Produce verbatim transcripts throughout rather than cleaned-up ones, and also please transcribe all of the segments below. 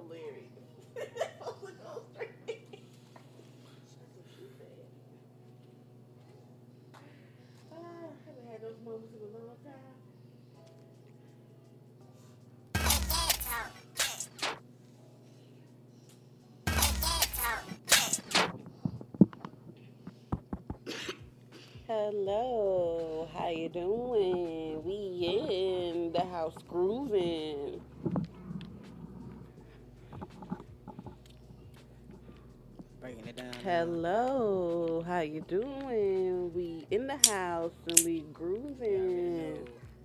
hilarious. That's what she said. Ah, I haven't had those moments in a long time. Hello, how you doing? We in the house grooving. Breaking it down. Hello, how you doing? We in the house and we grooving.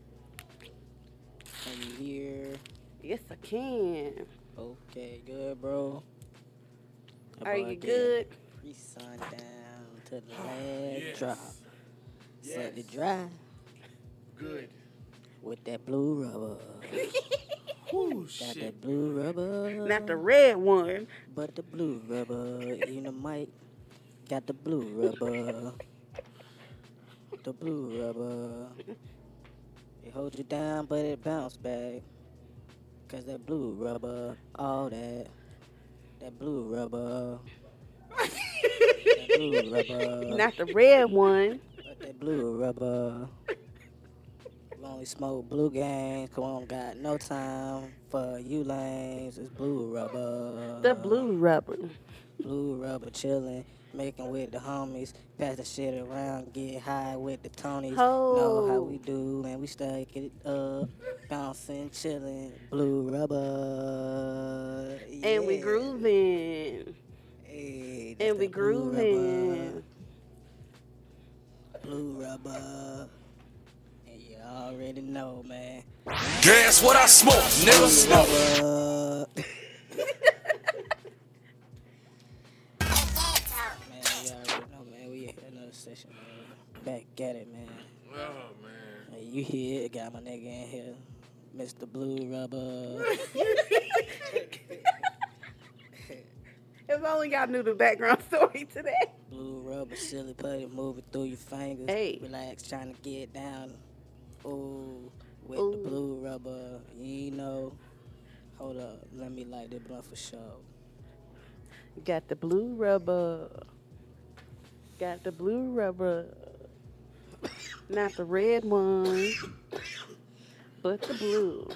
Can you hear? Yes, I can. Okay, good, bro. That Are boy you getting good? Pre-sun down to the last Yes. drop. Yes. Set it dry Good. with that blue rubber. Whoo, Got shit. that blue rubber. Not the red one. But the blue rubber in the mic. Got the blue rubber. The blue rubber. It holds you down, but it bounce back. Cause that blue rubber, all that. That blue rubber. That blue rubber. Not the red one. But that blue rubber. We only smoke blue games, cause we don't got no time for you lanes. It's blue rubber. The blue rubber. Blue rubber chillin', making with the homies. Pass the shit around, get high with the Tonys. Know how we do, and we stack it up. Bouncing, chillin', blue rubber. Yeah. And we grooving. Hey, that's And we that blue grooving. rubber. Blue rubber. And you already know, man. Guess what I smoke, nigga? Smoke. Rubber. Man, you already know, man. We at another session, man. Back at it, man. Oh, man. Hey, you here? Got my nigga in here, Mister Blue Rubber. If only y'all knew the background story to that. Blue Rubber, silly putty, moving through your fingers. Hey. Relax, trying to get down. Ooh, with Ooh. the blue rubber, you know. Hold up, let me light this blunt for sure. Got the blue rubber. Got the blue rubber. Not the red one, but the blue.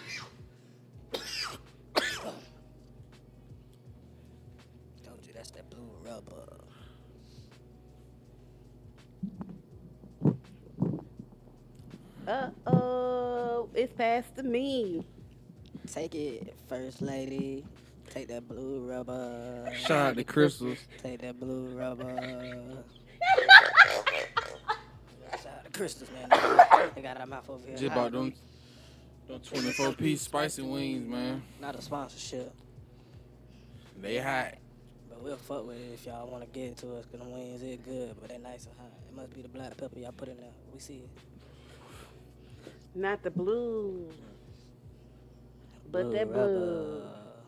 Told you that's that blue rubber. Uh-oh, it's past to me. Take it, first lady. Take that blue rubber. Shout out to Crystals. Take that blue rubber. Shout out to Crystals, man. They got our mouth over here. Just about them, them twenty-four piece spicy wings, man. Not a sponsorship, They hot. but we'll fuck with it if y'all want to get it to us, because the wings is good, but they nice and hot. It must be the black pepper y'all put in there. We see it. Not the blue, but Blue that blue. rubber.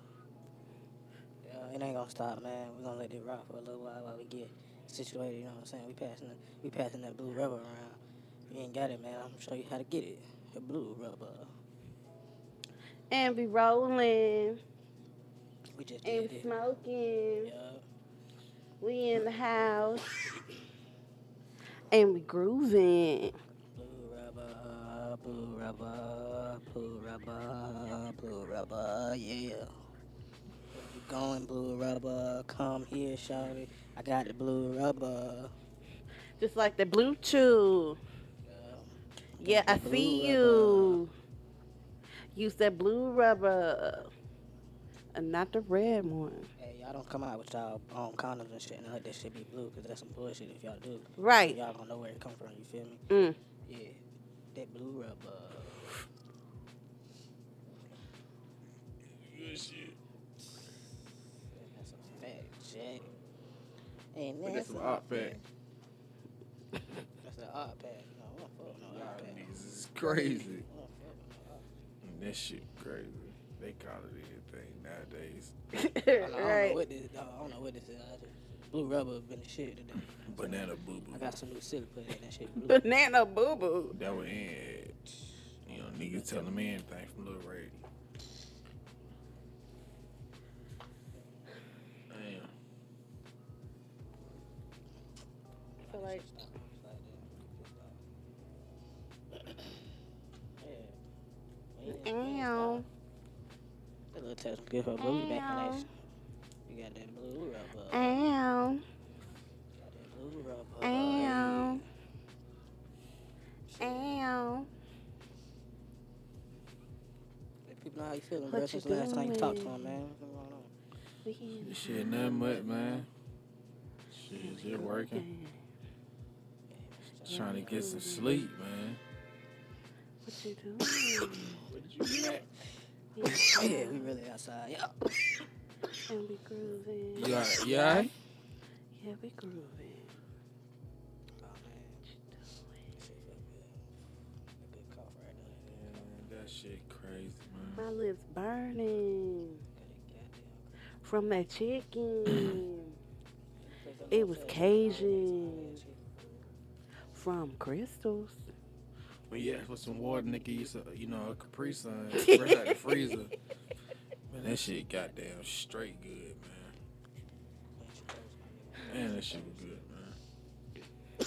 Yeah, it ain't gonna stop, man. We're gonna let it rock for a little while while we get situated, you know what I'm saying? We passing the, we passing that blue rubber around. If you ain't got it, man, I'm gonna show you how to get it. The blue rubber. And we rolling, We just and did it. smoking. Yeah. We in the house, and we grooving. Blue rubber, blue rubber, blue rubber, blue rubber, yeah. Where you going, blue rubber? Come here, shawty. I got the blue rubber. Just like the blue chew. Yeah, I the see blue you. Use that blue rubber, and not the red one. Hey, y'all don't come out with y'all own condoms and shit and let that shit be blue, because that's some bullshit if y'all do. Right. Y'all gonna know where it come from, you feel me? Mm. Yeah. That blue rubber. Good shit. That's a fat jack. Ain't Look at that some some hot fat. That's an odd pack. No, we don't fuck with no odd pack. Niggas is crazy. We don't fuck with no odd. That shit crazy. They call it anything nowadays. I don't, I don't know Right. what this. I don't know what this is. I just, blue rubber been the shit today. Banana boo boo. I got some new silly put in that shit blue. Banana boo boo. That was in. You know, niggas telling me anything from Lil Ray. Ow. That little touch give her blue back on Ow. that. You got that blue rubber. Ow. Got that blue rubber. Ow. Ow. Let people know how you feeling, What bro. you Since the last time you talked to doing? him, man. What's going on? We in This shit nothing much, man. Shit, just working. Just trying to get some sleep, man. What you doing? What did you get? Yeah, we really outside. Yeah. And we grooving. You alright? You alright? Yeah, we grooving. Oh, man. What you doing? That shit feel good. A good cough right there. Man, that shit crazy, man. My lips burning Got that goddamn. from that chicken. It was Cajun from Crystals. But yeah, for some water, nigga, used to, you know, a Capri Sun, fresh out the freezer. Man, that shit goddamn straight good, man. Man, that shit was good,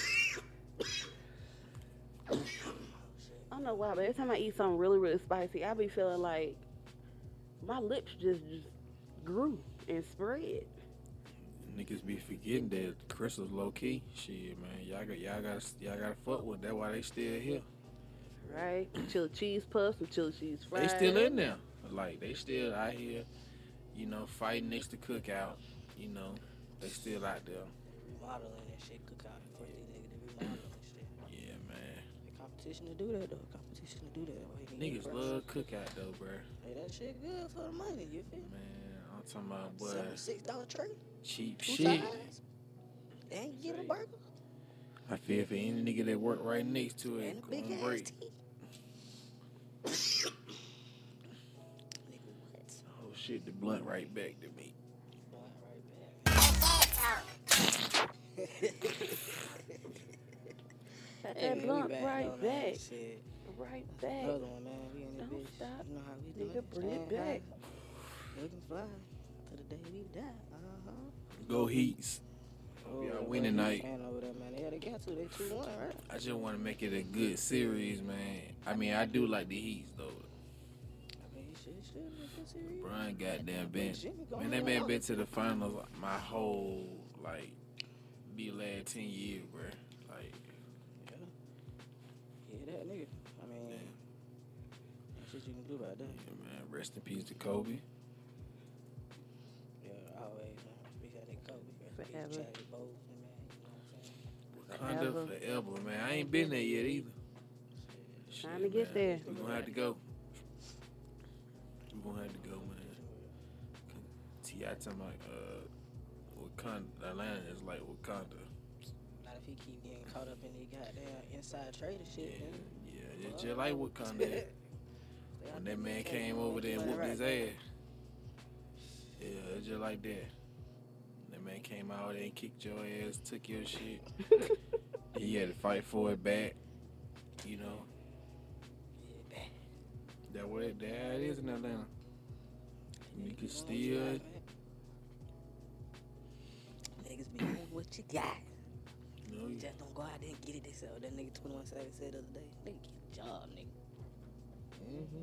man. I don't know why, but every time I eat something really, really spicy, I be feeling like my lips just, just grew and spread. Niggas be forgetting that Crystal's low key. Shit, man, y'all got y'all got y'all got to fuck with. That's why they still here. Right? Chili cheese puffs and chili cheese fries. They still in there. Like they still out here, you know, fighting next to Cookout. You know, they still out there. Remodeling and shit. Cookout. Of course, these niggas they remodeling and shit. Yeah, man. The competition to do that, though. Competition to do that. Why you can get Niggas first. love Cookout though, bruh. Hey, that shit good for the money. You feel me? Man, I'm talking about boy, Seventy-six dollar tray. cheap Two shit. sides. And you get a burger. I feel for any nigga that work right next to it, And a big going ass break. tea. Nigga, what? Oh shit, the blunt right back to me. Got Hey, that man, we blunt back, right though, man. back. Shit. Right back. Another one, man. We in this Don't bitch. stop. You know how we do Nigga, it. bring it Stand high, back. looking fly to the day we die. Uh-huh. Go Heats. Hope y'all Oh, win boy, tonight. fan over there, man. Yeah, they got to. They two one, right? I just want to make it a good series, man. I mean, I do like the Heats though. I mean, you should, should make it serious. Brian goddamn been, Jimmy going man, that man out. been to the finals my whole like the last ten years, bro. Like, Yeah. Yeah, that nigga. I mean, yeah, ain't shit you can do about that. yeah, man. Rest in peace to Kobe. Yeah, always, man. Speak of that Kobe. Rest in peace, Forever. Chadwick Boseman, man. You know what I'm saying? Wakanda Forever. forever, man. I ain't been there yet either. Trying to get there. We gonna have to go. We gonna have to go, man. T I talking about uh, Wakanda. Atlanta is like Wakanda. Not if he keep getting caught up in the goddamn inside trade and Yeah, shit, man. yeah, it's just like Wakanda. When that man came over there and whooped his ass. Yeah, it's just like that. That man came out there and kicked your ass, took your shit. He had to fight for it back. You know. That way, that how it is in Atlanta. You can still. Niggas be doing what you got. You know, You just don't go out there and get it themselves. That nigga twenty-one Savage said the other day. Nigga, get a job, nigga. mm-hmm.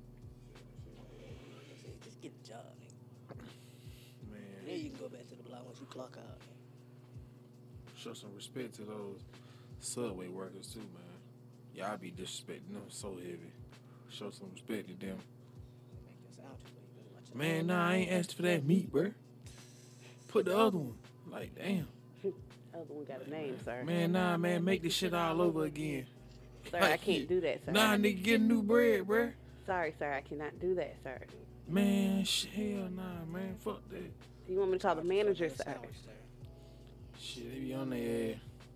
He said, just get a job, nigga. Man, Then you can go back to the block once you clock out. show some respect to those subway workers too, man. Y'all be disrespecting them so heavy. Show some respect to them. Make your sandwiches, but you better watch your Man, nah, I ain't asked for that meat, bruh. Put the other one. Like, damn. Other one got a name, sir. Man, nah, man, make this shit all over again. Sir, I can't do that, sir. Nah, nigga, get new bread, bruh. Sorry, sir, I cannot do that, sir. Man, sh- hell nah, man. Fuck that. Do you want me to call the manager, Make your sir? sandwich, sir. Shit, they be on their ass.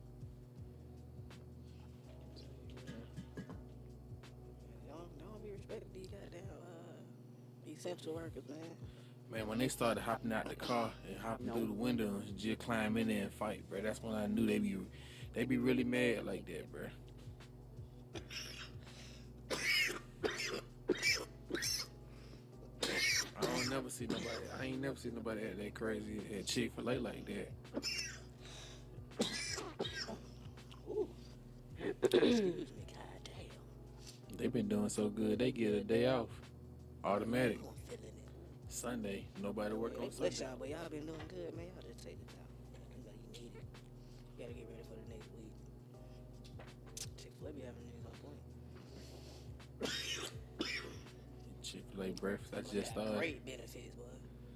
Don't, don't be respecting these goddamn uh, essential workers, man. Man, when they started hopping out the car and hopping through the window and just climb in there and fight, bro, that's when I knew they be they be really mad like that, bro. I don't never see nobody. I ain't never seen nobody act that crazy at Chick-fil-A like that. Excuse me, goddamn. They They been doing so good. They get a day off, automatic. I'm feeling it. Sunday, nobody work on Bless Sunday. y'all, but y'all been doing good, man. Y'all just take the time. You know, you need it. You gotta get ready for the next week. Chick-fil-A be having niggas on point. Chick-fil-A breakfast. I They just got started. great benefits, boy.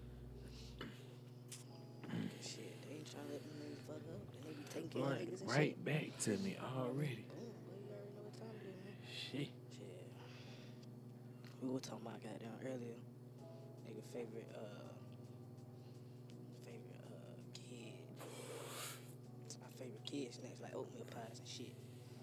Shit, they ain't trying to let them niggas fuck up. And they be taking care of Right, niggas and right shit. back to me already. Boom, boy, you already know what time it is, man. Shit. Shit. We were talking about goddamn earlier. Nigga favorite uh favorite uh kid. My favorite kid snacks like oatmeal pies and shit.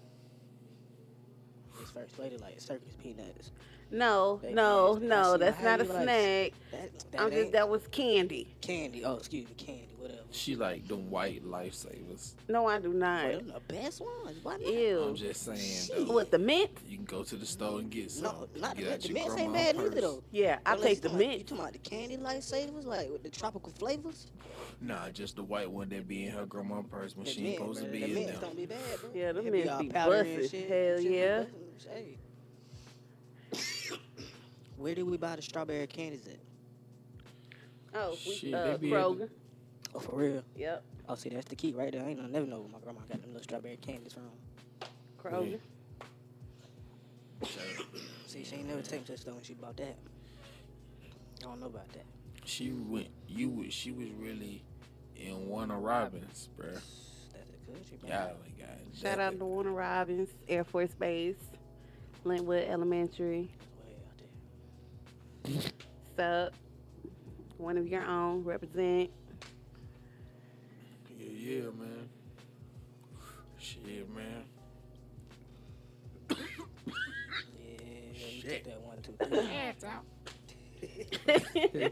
His first flavor like circus peanuts. No, Baby no, names, man. no, See, that's how not a you like- snack. That that I'm just ain't that was candy. candy. Oh, excuse me, candy, whatever. She like them white lifesavers. No, I do Boy, not. them the best ones. Why not? I'm Ew. just saying Shit. though. What, the mint? You can go to the store and get some. No, not the get mint. out The your mints ain't grandma's bad purse. neither though. Yeah, I Unless take you the talking about- You mint. talking about the candy lifesavers, like with the tropical flavors? Nah, just the white one that be in her grandma's purse when The she ain't mint, supposed to bruh, be the in mints there. don't be bad, bro. Yeah, them It mints all be powdery and busted. shit. Hell Shit be yeah. busted. Hey. Where did we buy the strawberry candies at? Oh, we, Shit, uh, they be able Kroger. Oh, for real? Yep, Oh, see, that's the key right there. I ain't gonna never know where my grandma got them little strawberry candies from. Kroger. See, she ain't never taken me to the store when she bought that. I don't know about that. She went. You was. She was really in Warner Robins, bruh. That's a country, bro. Y'all ain't got Shout out to Warner Robins, Air Force Base, Linwood Elementary. That's way out there. Sup. One of your own. Represent. Yeah, yeah, man. Shit, man. Yeah, you Shit. took that one, two, three. Hands out. You already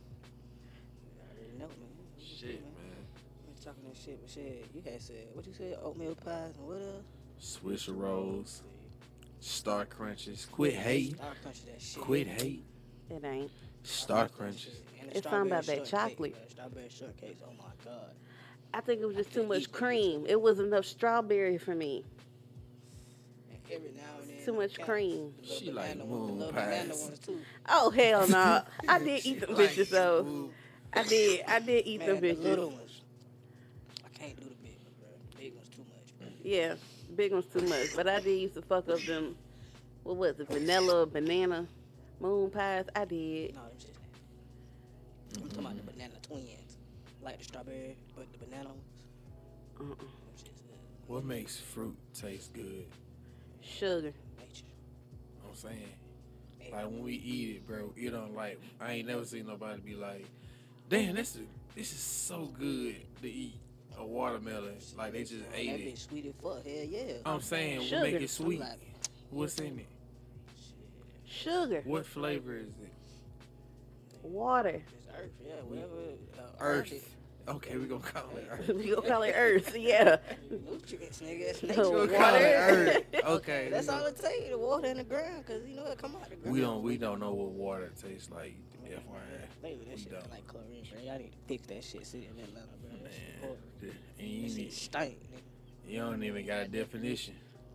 know, man. Shit, man. We talking that shit, but shit, you had said, what you said, oatmeal pies and what else? Swisher rolls, Star Crunches. Quit hate. Star Crunch that shit. Quit hate. It ain't. Star Crunches. And the It's something about strawberry that shortcake, chocolate. bro. Strawberry shortcakes, oh my god. I think it was just I too can't much eat them cream. It was enough strawberry for me. And every now and then, Too them much counts. cream. The little She like banana ones, the moon little banana pies. ones too. Oh hell no! I did She eat them like bitches though. smooth. I did. I did eat Man, them the little bitches. ones. I can't do the big ones, bro. Big ones too much, bro. Yeah, big ones too much. But I did used to fuck up them. What was it? Vanilla, banana, moon pies. I did. No, them shit. I'm talking about the banana twins. Like the strawberry, but the banana ones. Uh-uh. Them shit's good. What makes fruit taste good? Sugar. Nature. I'm saying. Hey, Like when we eat it, bro, you don't like. I ain't never seen nobody be like, "Damn, this is this is so good to eat a watermelon." Like they just that ate bitch it. sweet as fuck. Hell yeah. I'm saying, Sugar. what make it sweet? I'm like, What's in it? Sugar. What flavor is it? Water. It's earth, yeah, whatever. Uh, Earth. Okay, we gonna call it Earth. we gonna call it Earth. Yeah. Nutrients, nigga. It's We nature. We gonna gonna call it Water. Earth. Okay. That's we all gonna- it takes, the water in the ground, because you know it come out the ground. We don't we don't know what water tastes like. F Y I. Maybe that We shit don't. like chlorine, bro. Y'all need to fix that shit sitting in Atlanta, bro. That shit Man, horrible. and That you, shit need, stink, nigga. you don't even got a definition.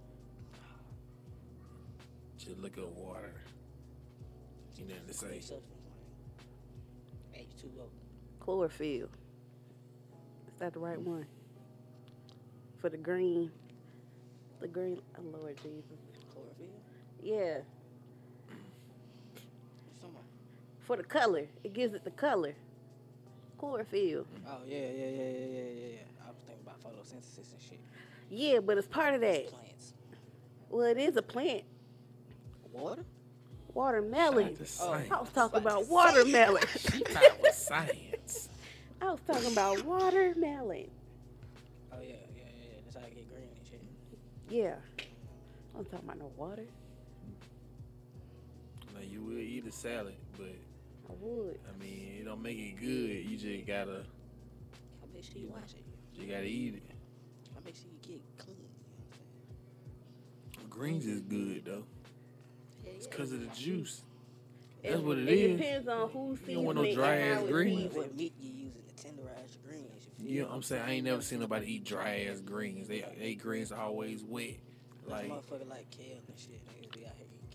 Just look up water. You know what to say. Clean substance, like H two O. Chlorophyll. Is that the right one? For the green. The green. Oh Lord Jesus. Chlorophyll? Yeah. What's talking about? For the color. It gives it the color. Chlorophyll. Oh, yeah, yeah, yeah, yeah, yeah, yeah, yeah. I was thinking about photosynthesis and shit. Yeah, but it's part of that. Plants. Well, it is a plant. Water? Watermelon. Shout out to Oh, science. I was talking about about to say. watermelon. She thought with science. I was talking about watermelon. Oh, yeah, yeah, yeah, yeah. That's how I get green and shit. Yeah. I was talking about no water. Like you will eat a salad, but I would. I mean it don't make it good. You just gotta How make sure you wash it? you gotta eat it. How make sure you get clean? You know Greens is good though. what I'm saying? It's Yeah, because of the juice. It, That's what it it is. depends on who's You seasoning don't want no it dry and ass how it's greens. yeah. seasoned. What meat you using to tenderize your greens? You feel You know me? what I'm saying? I ain't never seen nobody eat dry ass greens. They they greens are always wet. Like Like motherfucker like kale and shit. Niggas be out here eating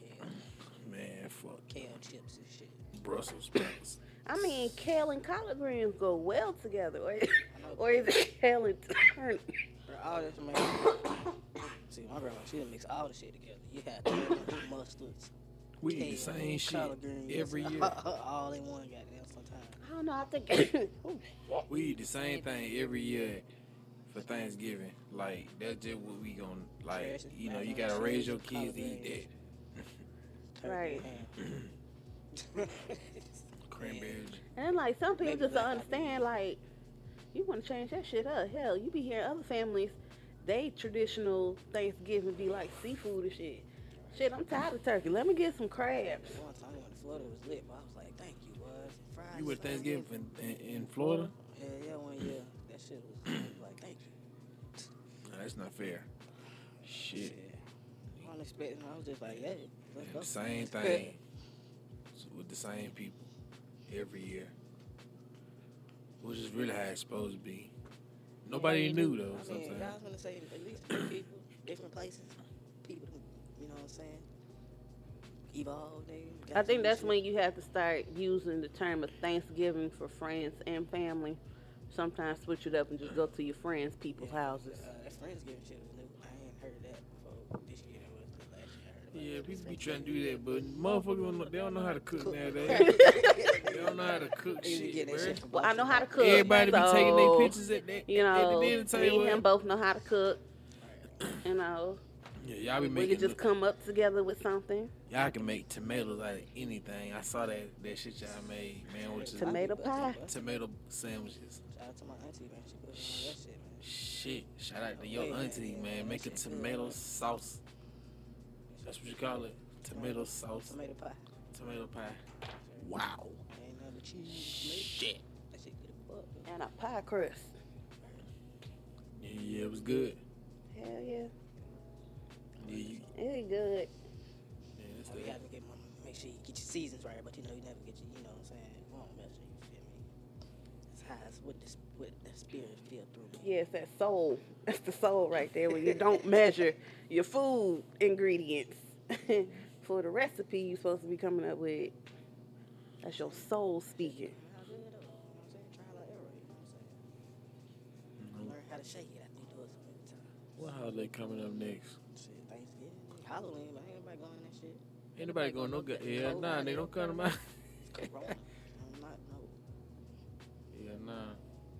Man, fuck Kale chips and shit. Brussels sprouts. I mean, kale and collard greens go well together, or, I know. or is it kale and turnip? Bro, all this man. See, my grandma, she would mix all the shit together. You had turnip, mustards, We eat the kale, same shit collard greens, every year. all in one goddamn sometimes. I don't know. I think. Oh, shit. We eat the same thing every year for Thanksgiving. Like, that's just what we gonna, like, you know, you gotta raise your kids to eat that. Right. Cranberries. And like some people Maybe just don't black understand, like, you want to change that shit up. Hell, you be hearing other families, they traditional Thanksgiving be like seafood and shit. Shit, I'm tired of turkey. Let me get some crabs. One time I went to Florida, it was lit, but I was like, thank you, was fries. You went fries, Thanksgiving in, in, in Florida? Yeah, yeah, one year. That shit was like, thank you. No, that's not fair. Shit. I wasn't expecting. I was just like, hey, let's go. The same thing with the same people every year. Which is really how it's supposed to be. Nobody knew though. I mean, I Sometimes. was gonna say at least two people, different places, people, you know what I'm saying? Evolve, nigga. I think that's when you have to start using the term of Thanksgiving for friends and family. Sometimes switch it up and just go to your friends' people's houses. Uh, that Friendsgiving shit was new. I ain't heard that before this year. It was the last year I heard about Yeah, it. people be trying to do that, but motherfuckers don't know, they don't know how to cook Cook. nowadays. They don't know how to cook They be shit, getting that bruh. shit from Well, I know how to Boston. cook. Everybody be taking their so, pictures at that You at the know, dinner me and table. him both know how to cook. You know, Yeah, y'all be we making could just the- come up together with something. y'all can make tomatoes out of anything. I saw that that shit y'all made, man, which is Tomato pie. tomato sandwiches. Shout out to my auntie, man. She put me on that shit, man. Shit, shout out to your Yeah, auntie, yeah, man. that Make a shit good, tomato man. sauce. That's what you call it. Tomato sauce. Tomato pie. Tomato pie. Wow. Ain't nothing but cheese. Tomato. Shit. That shit good as fuck, man. And a pie crust. Yeah, yeah, it was good. Hell yeah. Yeah, you, It's good. yeah, that's So you good. have to get my, make sure you get your seasons right, but you know you never get your, you know what I'm saying, wrong measure, you feel me? It's how it's what the, what the spirit feel through. Yeah, it's that soul. That's the soul right there when you don't measure your food ingredients for the recipe you're supposed to be coming up with. That's your soul speaking. How good though, you know what I'm saying? Trial and error, you know what I'm saying? Mhm. Learn how to shake it after you do it so many times. What holiday coming up next? Shit, Thanksgiving, Halloween, but ain't nobody going in that shit. Ain't nobody going no good. Yeah, nah, they don't come to my. Corona. I'm not, no. Yeah, nah.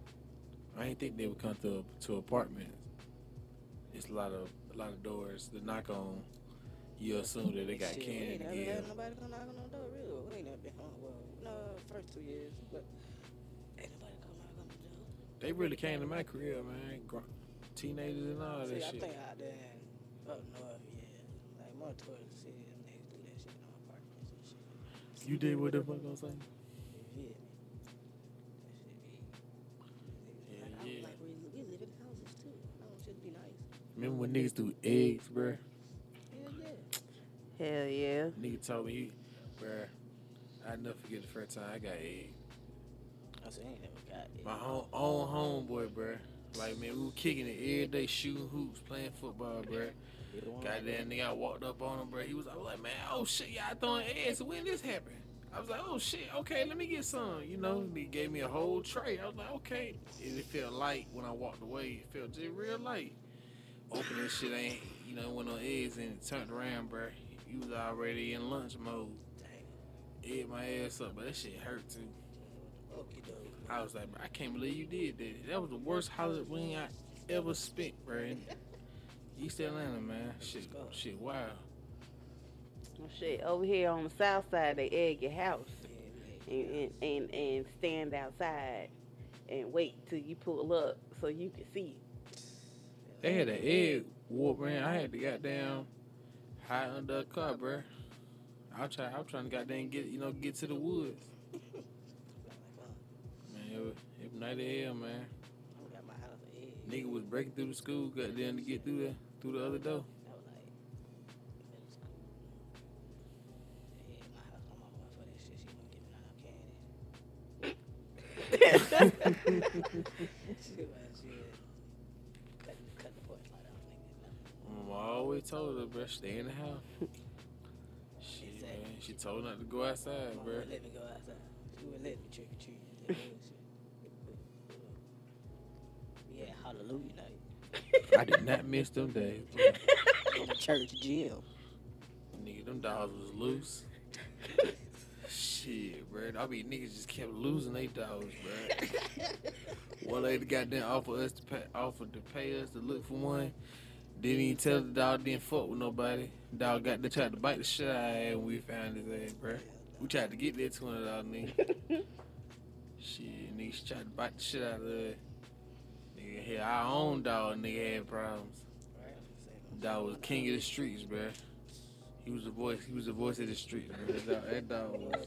I ain't think they would come to to apartments. It's a lot of a lot of doors to knock on. You assume that they got Shit, we candy ain't to never give. had nobody come knock on no door, really. We ain't never been home. Well, no, first two years, but ain't nobody come knock on the door. They really came to my crib, man. Gr- Teenagers and all See, that I shit. think out there in up north, yeah, like more towards the city, them niggas do that shit in no apartments and shit. You did what the fuck I'm saying? You feel me? That shit be. Yeah, like, I yeah. was like, we, we live in houses too. I want shit to be nice. Remember when niggas do eggs, bruh? Hell yeah. Hell yeah. Nigga told me, he, bruh, I never forget the first time I got eggs. I said, I ain't never got it. My home, own homeboy, bruh. Like, man, we were kicking it every day, shooting hoops, playing football, bruh. Goddamn nigga, I walked up on him, bruh. He was, I was like, man, oh shit, y'all throwing eggs. When this happened? I was like, oh shit, okay, let me get some. You know, he gave me a whole tray. I was like, okay. And it felt light when I walked away. It felt just real light. Open this shit ain't, you know, went on eggs and it turned around, bruh. You was already in lunch mode. Dang. Ate my ass up, but that shit hurt too. Okay, dog. I was like, bro, I can't believe you did that. That was the worst Halloween I ever spent, bro. In East Atlanta, man. Shit, shit, wow. Well, shit, over here on the south side, they egg your house Yeah, and, and, and, and stand outside and wait till you pull up so you can see it. They had an egg whoop, man. I had to goddamn hide under a car, bro. I was trying, I was trying to goddamn get, you know, get to the woods. Man, it was, it was night of hell, man. I got my house for eggs. Nigga was breaking through the school, goddamn, to get through the through the other door. That was like middle school. Yeah, my house, my mama went for that shit. She wasn't giving out no candy. She was, she was cut, cut the porch light off, nigga. No. Mama always told her, bro, stay in the house. Shit, Exactly. man. She told not to go outside, Mama bro. wouldn't let me go outside. She wouldn't let me trick or treat. That bullshit. We had Hallelujah night I did not miss them days. in the church gym. Nigga, them dogs was loose. Shit, bro. I mean, niggas just kept losing they dogs, bro. One lady got them offered us to pay, offered to pay us to look for one. Didn't even tell the dog didn't fuck with nobody. Dog got they tried to bite the shit out of ass when we found his ass, bro. We tried to get that two hundred dollar nigga. Shit, niggas tried to bite the shit out of us. Nigga, here our own dog, nigga had problems. Dog was king of the streets, bro. He was the voice. He was the voice of the streets, bro. That dog, that dog was.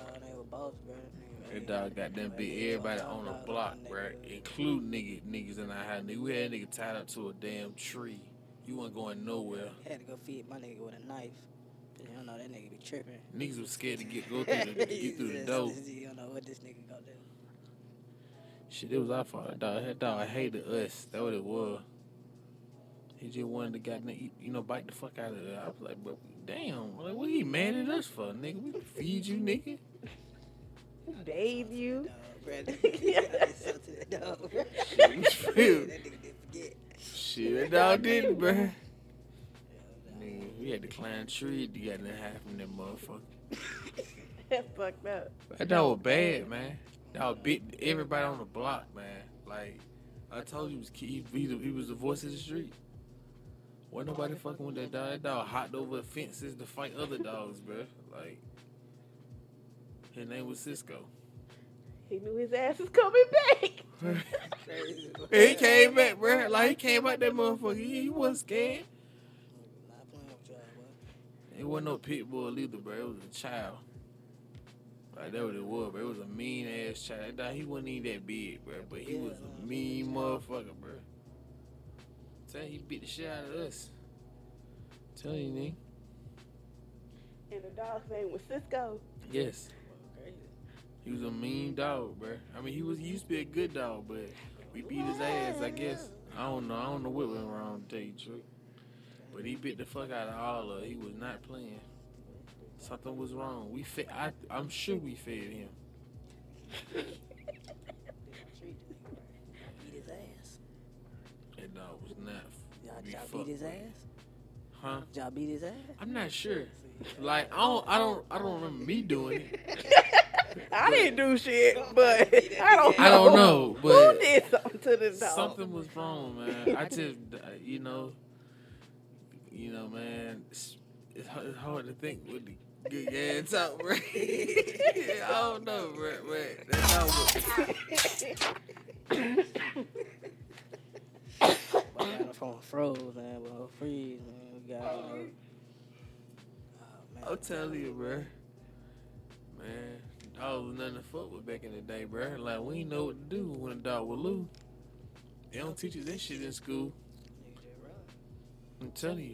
That dog got them big everybody on the block, bro, including nigga, niggas in our house. Nigga, we had a nigga tied up to a damn tree. You wasn't going nowhere. Had to go feed my nigga with a knife. You don't know that nigga be tripping. Niggas was scared to get go through the get through the door. You don't know what this nigga gonna do. Shit, it was our fault. That dog, that dog hated us. That what it was. He just wanted to goddamn eat, you know, bite the fuck out of it. I was like, bro, damn, like, what he mad at us for, nigga? We feed you, nigga. Bathe you. Dog, bro. I said to that dog, bro. Shit, we feel. That nigga didn't forget. Shit, that dog didn't, bro. Nigga, we had to climb a tree to get in half from that motherfucker. That's fucked up. That dog was bad, man. That dog bit everybody on the block, man. Like, I told you, he was, he, he, he was the voice of the street. Wasn't nobody fucking with that dog. That dog hopped over fences to fight other dogs, bro. Like, his name was Cisco. He knew his ass was coming back. Crazy, bro. He came back, bro. Like, he came out that motherfucker. He, he wasn't scared. Not playing with y'all, boy. It wasn't no pit bull either, bro. It was a child. Like, that what it was, bro. It was a mean ass child. That dog, he wasn't even that big, bro. But he was a mean motherfucker, bro. Tell you, he beat the shit out of us. Tell you, nigga. And the dog's name was Cisco. Yes. Crazy. He was a mean dog, bro. I mean, he was he used to be a good dog, but we beat his ass, I guess. I don't know. I don't know what went wrong, to tell you the truth. But he beat the fuck out of all of it. He was not playing. Something was wrong. We fed, I, I'm sure we fed him. Beat his ass. That dog was not. Y'all, be y'all fucked beat his with. ass? Huh? Y'all beat his ass? I'm not sure. Like, I don't, I don't, I don't remember me doing it. I didn't do shit, but I don't know. I don't know, Who but did something to this dog? something was wrong, man. I just, you know, you know, man, it's, it's hard, it's hard to think with the good gas talk, bro. I don't know, bro. But that's how it We got the phone froze, man. Well, freeze, man. We got, you know. Oh, man. I'm telling you, bro. Man, dog was nothing to fuck with back in the day, bro. Like, we ain't know what to do when a dog was loose. They don't teach us that shit in school. Nigga just run. I'm telling you.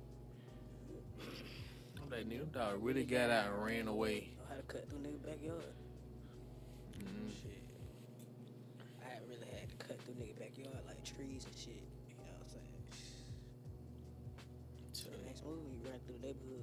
I'm like, nigga, them dog really got out and ran away. Know how to cut through nigga backyard. Mm-hmm. Shit. I really had to cut through nigga backyard like trees and shit. You know what I'm saying? So the next move, you run through the neighborhood.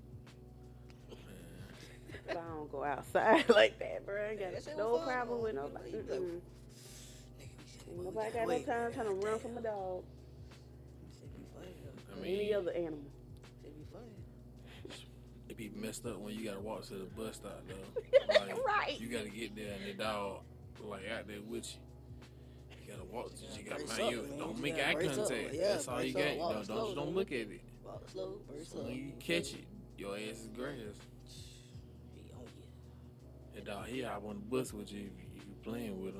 But I don't go outside like that, bro. I ain't Yeah, got that's no your problem fault. with You nobody. know, you Mm-mm. Nigga, we said, Ain't well, we Nobody gotta got no wait, time man. trying to run Damn. from a dog Shit be funny, though. I or mean, any other animal. Shit be funny. it be messed up when you gotta walk to the bus stop, though. Like, Right. You gotta get there and the dog, like, out there with you. You gotta walk to you. Gotta Brace mind up, you. man. Don't You make gotta eye brace up. contact. Yeah, That's all you brace up. got. Walk Don't, slow, don't, don't man. look at it. Walk slow, brace So up. when you catch it, your ass is grass. He on you. That dog, he hop on the bus with you if you, if you playing with him.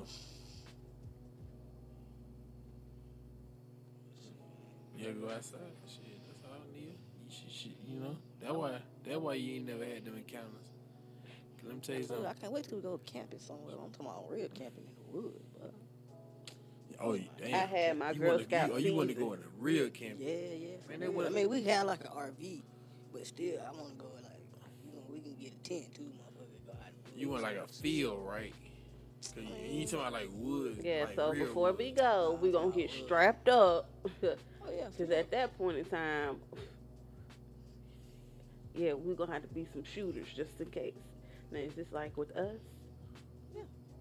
You go outside. Shit, that's all I need. You, should, shit, you know, that's why. That's why you ain't never had them encounters. Let me tell you Dude, something. I can't wait till we go camping somewhere. I'm talking about real camping in the woods, bro. Oh, you- damn. I had my you Girl wanna, Scout you, oh, you want to season. go in a real camp? Yeah, yeah. for Man, they real. was- I mean, we had like an R V, but still, I want to go like, you know, we can get a tent too, motherfucker. Go out and You want like a field, right? Cause you, you talking about like woods. Yeah, like so real before woods. we go, we gonna get strapped up. Oh yeah. Because at that point in time, yeah, we're gonna have to be some shooters just in case. Now, is this like with us? Yeah.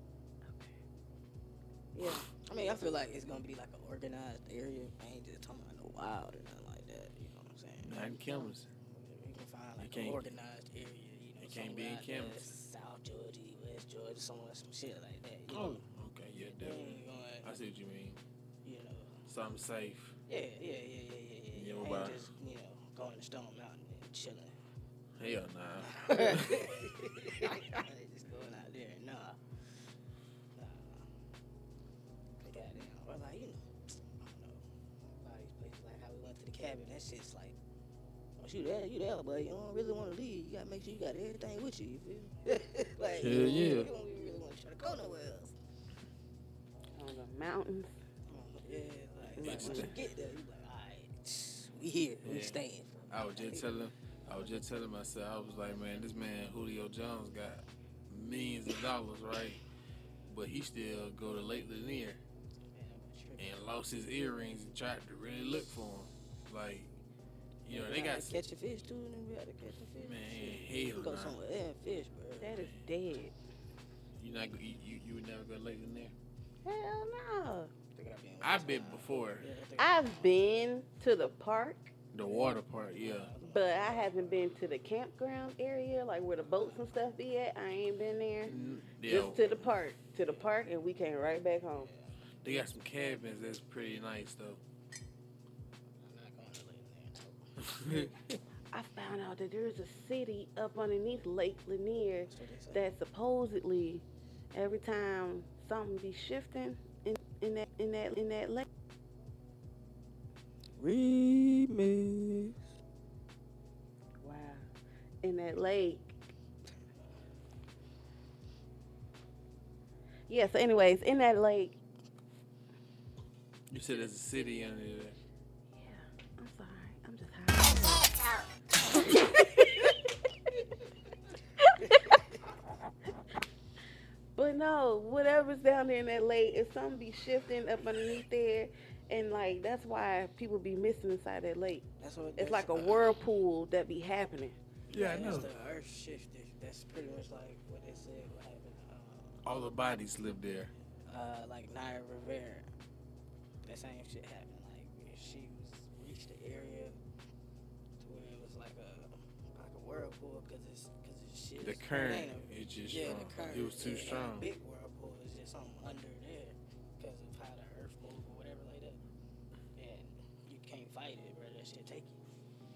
Okay. Yeah. I mean, I feel like it's gonna be like an organized area. I ain't just talking about no wild or nothing like that. You know what I'm saying? Not in Campbell. You can find You like can't- an organized area. You know, it can't be in somewhere out there, Campbell. South Georgia, West Georgia, somewhere, some shit like that. You Oh, know? okay, yeah, You definitely. ain't going, I see what you mean. you know. Something safe. Yeah, yeah, yeah, yeah, yeah, yeah. Yeah, You what about- ain't just, you know, going to Stone Mountain and chilling. Hell nah. Just going out there, nah. Nah. Goddamn. Or like, you know, I don't know. A lot of these places, like how we went to the cabin, that shit's like, once you there, you there, but you don't really want to leave. You gotta make sure you got everything with you, you feel me? Like, Hell you don't, yeah. You don't really want to try to go nowhere else. On the mountains. Yeah, like, like It's once you the- get there, you like, alright, we here, we Yeah. staying. I was just telling, I was just telling myself, I was like, man, this man Julio Jones got millions of dollars, right? But he still go to Lake Lanier and lost his earrings and tried to really look for them. Like, you know, they got some, catch a fish too, and then we had to catch a fish. man, You hell go nah. somewhere and fish, bro. That is dead. You not go- you, you you would never go to Lake Lanier. Hell no. I've been before. I've been to the park, The water park, yeah. but I haven't been to the campground area, like where the boats and stuff be at. I ain't been there. Mm, Yeah, Just to the park, to the park, and we came right back home. they got some cabins that's pretty nice though. I found out that there's a city up underneath Lake Lanier that supposedly every time something be shifting in, in that in that in that lake. Remix. Wow. In that lake. Yeah, so anyways, in that lake. You said there's a city under there. Yeah, I'm sorry. I'm just high. But no, whatever's down there in that lake, if something be shifting up underneath there, and like that's why people be missing inside that lake. That's what. It's that's, like a uh, whirlpool that be happening. Yeah, I That's know. the earth shifted. That's pretty much like what they said what happened. Uh, All the bodies live there. uh, like Naya Rivera. That same shit happened. Like she was reached the area to where it was like a like a whirlpool because it's because it's shit. The current, it's just yeah, strong. the current. It was too yeah, strong. A big whirlpool is just something under there because of how the earth move or whatever like that. And you can't fight it, bro. That shit take you.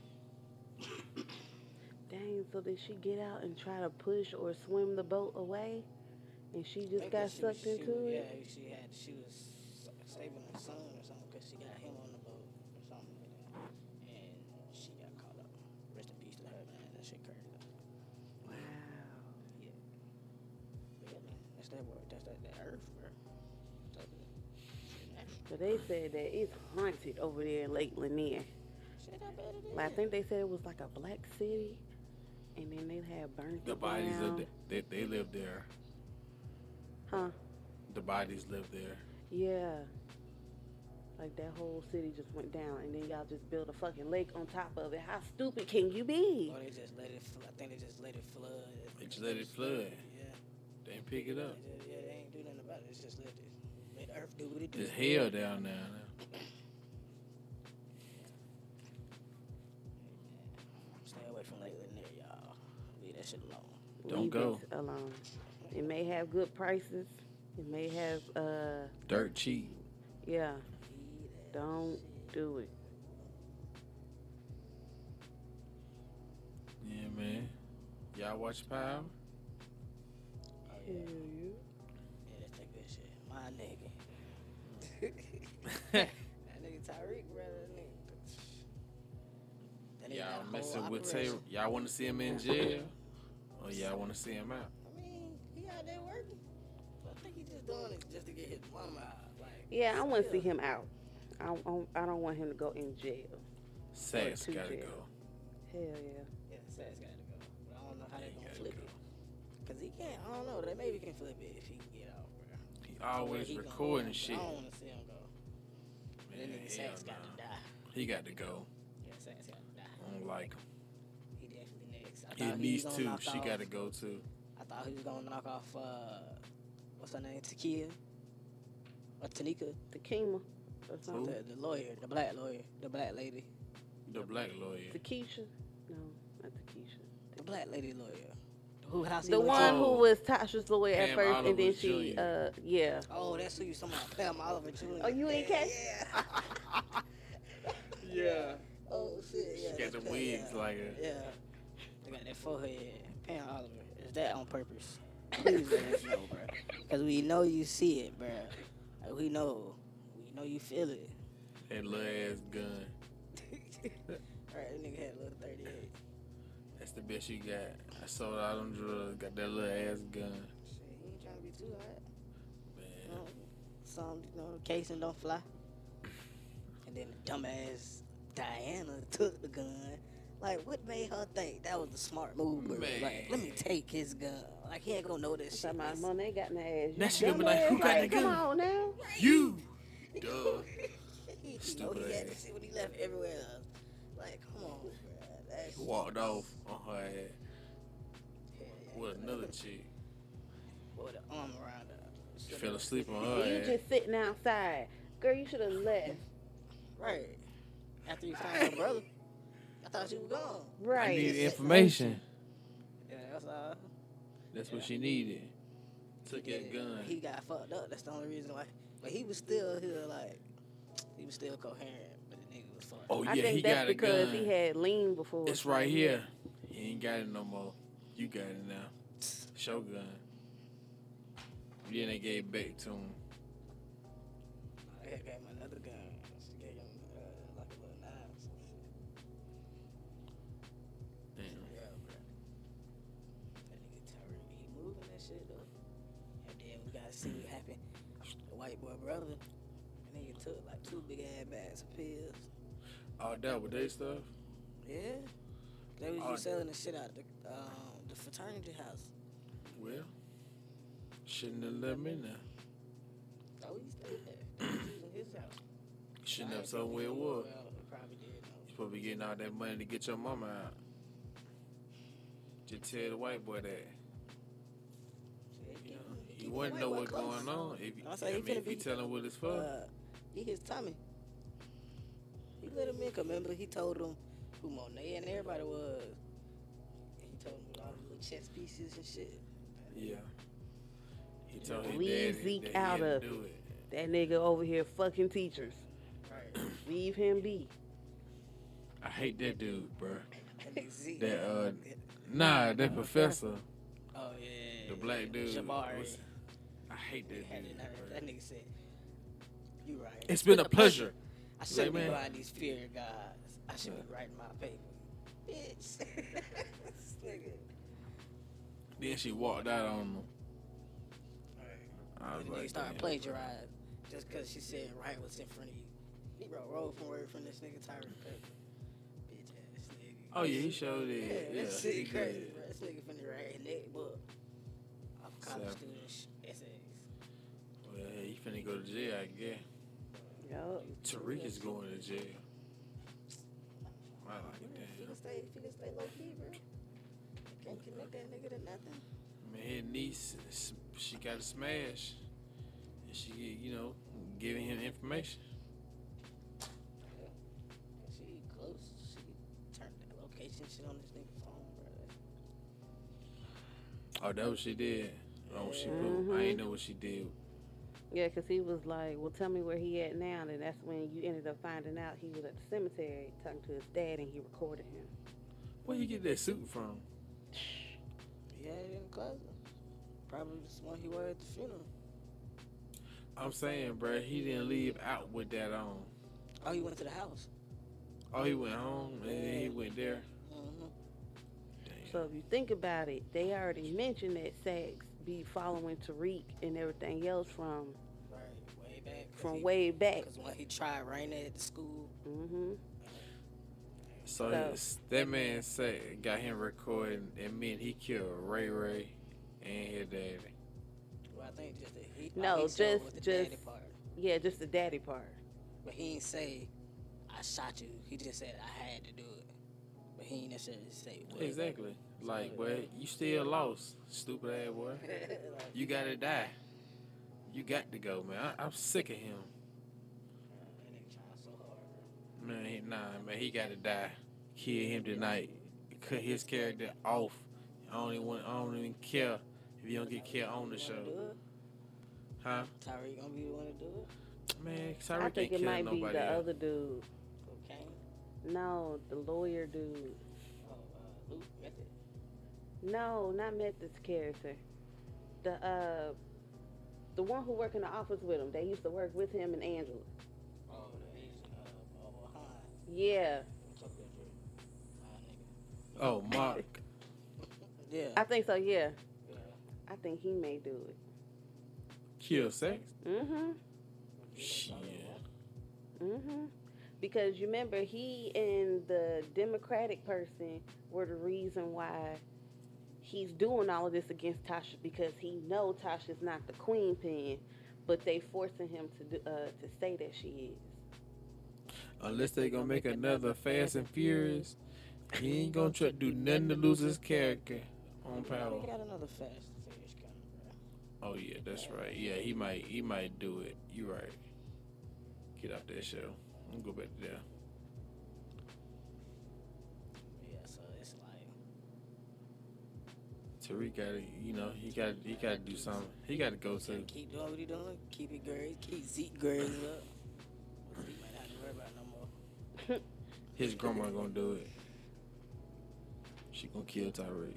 Dang, so did she get out and try to push or swim the boat away? And she just Think got that she sucked was- she into was- it? Yeah, she had. She was saving her son or something because she got him on the boat or something like that, and she got caught up. Rest in peace to her, man. That shit crazy. Wow. Yeah. But yeah, man. That's that word. That's that, that earth, bro. That's that- So they said that it's haunted over there in Lake Lanier. Shit, I bet it is. Like, I think they said it was like a black city, and then they had burnt The it bodies down. of the, they they live there. Huh? The bodies live there. Yeah. Like that whole city just went down, and then y'all just built a fucking lake on top of it. How stupid can you be? Or they just let it. Fl- I think they just let it flood. They just let it flood. Yeah. They didn't pick it up. They just, yeah, they ain't do nothing about it. It's just let it. Let earth do what it do. There's hell down there now. Stay away from Lake Lanier, y'all. Leave that shit alone. Don't Leave go. it alone. It may have good prices. It may have, uh, Dirt cheap. yeah. Leave that Don't shit. do it. Yeah, man. Y'all watch Power? Oh, yeah. Yeah, that's that good shit. My nigga. That nigga Tyreek, brother. That nigga. That nigga got Y'all a whole messing with operation. Taylor? Y'all want to see him in jail? Or y'all want to see him out? I mean, he out there working. I think he just doing it just to get his mama out. Like, Yeah, I want to see still. him out. I don't, I don't want him to go in jail. Sass to gotta jail. go. Hell yeah. Yeah, Sass gotta go. But I don't know how they He gonna gotta flip go. it. Cause he can't. I don't know. They maybe can flip it if he can get out, bro. He Where always he gonna recording go, shit. I don't wanna see him go. That Man, nigga hell Sass got to nah. die. He got to go. Yeah, Sass got to die. I don't like him. He definitely thought His he niece was gonna too. knock She off. got to go too. I thought he was gonna knock off. Uh, what's her name? Takia. Or Tanika. Takima or Who? something. The, the lawyer, the black lawyer, the black lady, The black lawyer. Takesha? No, not Takesha. the black lady lawyer. Who house he The went one to. who was Tasha's lawyer at Pam first, and then Oliver she, Junior uh, yeah. Oh, that's who you talking about. Pam Oliver Junior Oh, you ain't catch? Yeah. Yeah. Oh shit. Yeah. She got that's the Pam, wigs yeah. like her. Yeah. They got that forehead. Pam Oliver. Is that on purpose? Please let us know, bro. Cause we know you see it, bro. Like, we know. We know you feel it. That little ass gun. Alright, that nigga had a little thirty-eight. That's the best you got. I sold all them drugs. Got that little ass gun. Shit, you ain't trying to be too hot. You Man. know, some, you know, the casing don't fly. And then the dumbass Diana took the gun. Like, what made her think that was the smart move? bro? Man. Like, let me take his gun. Like, he ain't gonna know this shit. Talking about This- Monet got in the ass. Now You she gonna be like, dumbass, who got the Come gun? on now. You. Duh. You know, Stupid he had to ass. see what he left everywhere else. Like, come on, bro. That's Walked off on her ass yeah, yeah, with another chick. with an arm around her. She fell asleep on You her ass. just sitting outside. Girl, you should have left. Right. After you found your brother. I thought you was gone. Right. I need information. Yeah, that's all. That's what she needed. Took that Yeah, gun. He got fucked up. That's the only reason why. But he was still here, like, he was still coherent. But the nigga was fucked. Oh I yeah, think he that's got a because gun. he had lean before. It's right here. He ain't got it no more. You got it now. Shogun. Then they gave it back to him. I had gave him another gun. She gave him uh, like a little knife. Some shit. Damn. Yeah, bro. That nigga Tariq, he moving that shit though. And then we gotta see what happened. The white boy brother, that nigga took like two big ass bags of pills. Oh, that with they stuff? Yeah. They was Oh, just selling the shit out of the, um, the fraternity house. Well, shouldn't have let me in there. Oh, he stayed there. They was using his house. Shouldn't have told where it was. Well, he probably did. You supposed to be getting all that money to get your mama out. Just tell the white boy that. You know, he wouldn't know what's going on if, I I say he mean, finna if he be- tell him what it's for. Uh, he his Tommy. He let him in, 'cause remember he told him who Monet and everybody was. And he told him all the little chess pieces and shit. Yeah. He told his Leave daddy Zeke that he out had to of do it. it. That nigga over here fucking teachers. Right. Leave him be. I hate that dude, bro. Z. That uh, nah, that professor, Oh yeah. the black dude. Jabari. was- I hate He that had dude. it nerve. bro. That nigga said, "You right. It's been a pleasure. I shouldn't Like, be man. buying these fear gods. I should be writing my paper." Bitch. This nigga. Then she walked out on him. I was And then like, you started damn, plagiarizing just because she said right was in front of you. He wrote roll from word from this nigga Tyree paper. Bitch ass nigga. Oh yeah, he showed Yeah, it. Yeah, that he shit crazy, did. bro. This nigga finna write his neck book off college So- students' essays. Well, he finna go to jail, I guess. Yup. Tariq is going to jail. I like If he that. can stay, if he can stay low key, bro. Can't connect that nigga to nothing. Man, his niece, she got a smash. And she, you know, giving him information. Yeah. She close. She turned that location shit on this nigga phone, bro. Oh, that what she did. Oh, what she put. I Mhm. ain't know what she did. Yeah, 'cause he was like, well, tell me where he at now. And that's when you ended up finding out he was at the cemetery talking to his dad and he recorded him. Where you get that suit from? He had it in the closet. Probably the one he wore at the funeral. I'm saying, bruh, he didn't leave out with that on. Oh, he went to the house. Oh, he went home and then he went there. Mm-hmm. Damn. So if you think about it, they already mentioned that Sax be following Tariq and everything else from Right, way back. 'cause from he, way back. Because when he tried Raina at the school, Mm-hmm. So So- it's- that man said got him recording. It meant he killed Ray Ray and his daddy. well, I think just the he. No, all he said just- was the just- daddy part. Yeah, just the daddy part. But he didn't say, "I shot you." He just said, "I had to do it." But he he ain't necessarily say what. Exactly. Like, boy, you still lost, stupid ass boy. You gotta die. You got to go, man. I, I'm sick of him. That nigga trying so hard. Man, he, nah, man, he gotta die. Kill him tonight. Cut his character off. I don't even want, I don't even care if you don't get killed on the show. Huh? Tyreek gonna be the one to do it? Man, I Tyreek think ain't it killing might be nobody the else. other dude. Okay. No, the lawyer dude. Oh, uh, Luke Method. No, not Method's character. The uh, the one who worked in the office with him. They used to work with him and Angela. Oh, the Asian, uh, oh, Han. Yeah, What's up there, Drew? My nigga. Oh, Mark. Yeah. I think so. Yeah, yeah. I think he may do it. Kill sex? Mhm. Shit. Mhm. Because you remember, he and the Democratic person were the reason why he's doing all of this against Tasha, because he know Tasha's not the queen pin, but they forcing him to do, uh, to say that she is. Unless they gonna make another Fast and Furious, he ain't gonna try to do nothing to lose his character on power. We got another Fast and Furious coming, bro. Oh yeah, that's right. Yeah, he might he might do it. You right. Get off that show. I'm gonna go back to there. Yeah, so it's like, Tariq gotta, you know, he got he gotta do something. He gotta go to. gotta keep doing what he doing. Keep it grades. Keep Zeke grades up. He might not have to worry about it no more. His grandma gonna do it. She gonna kill Tyreek.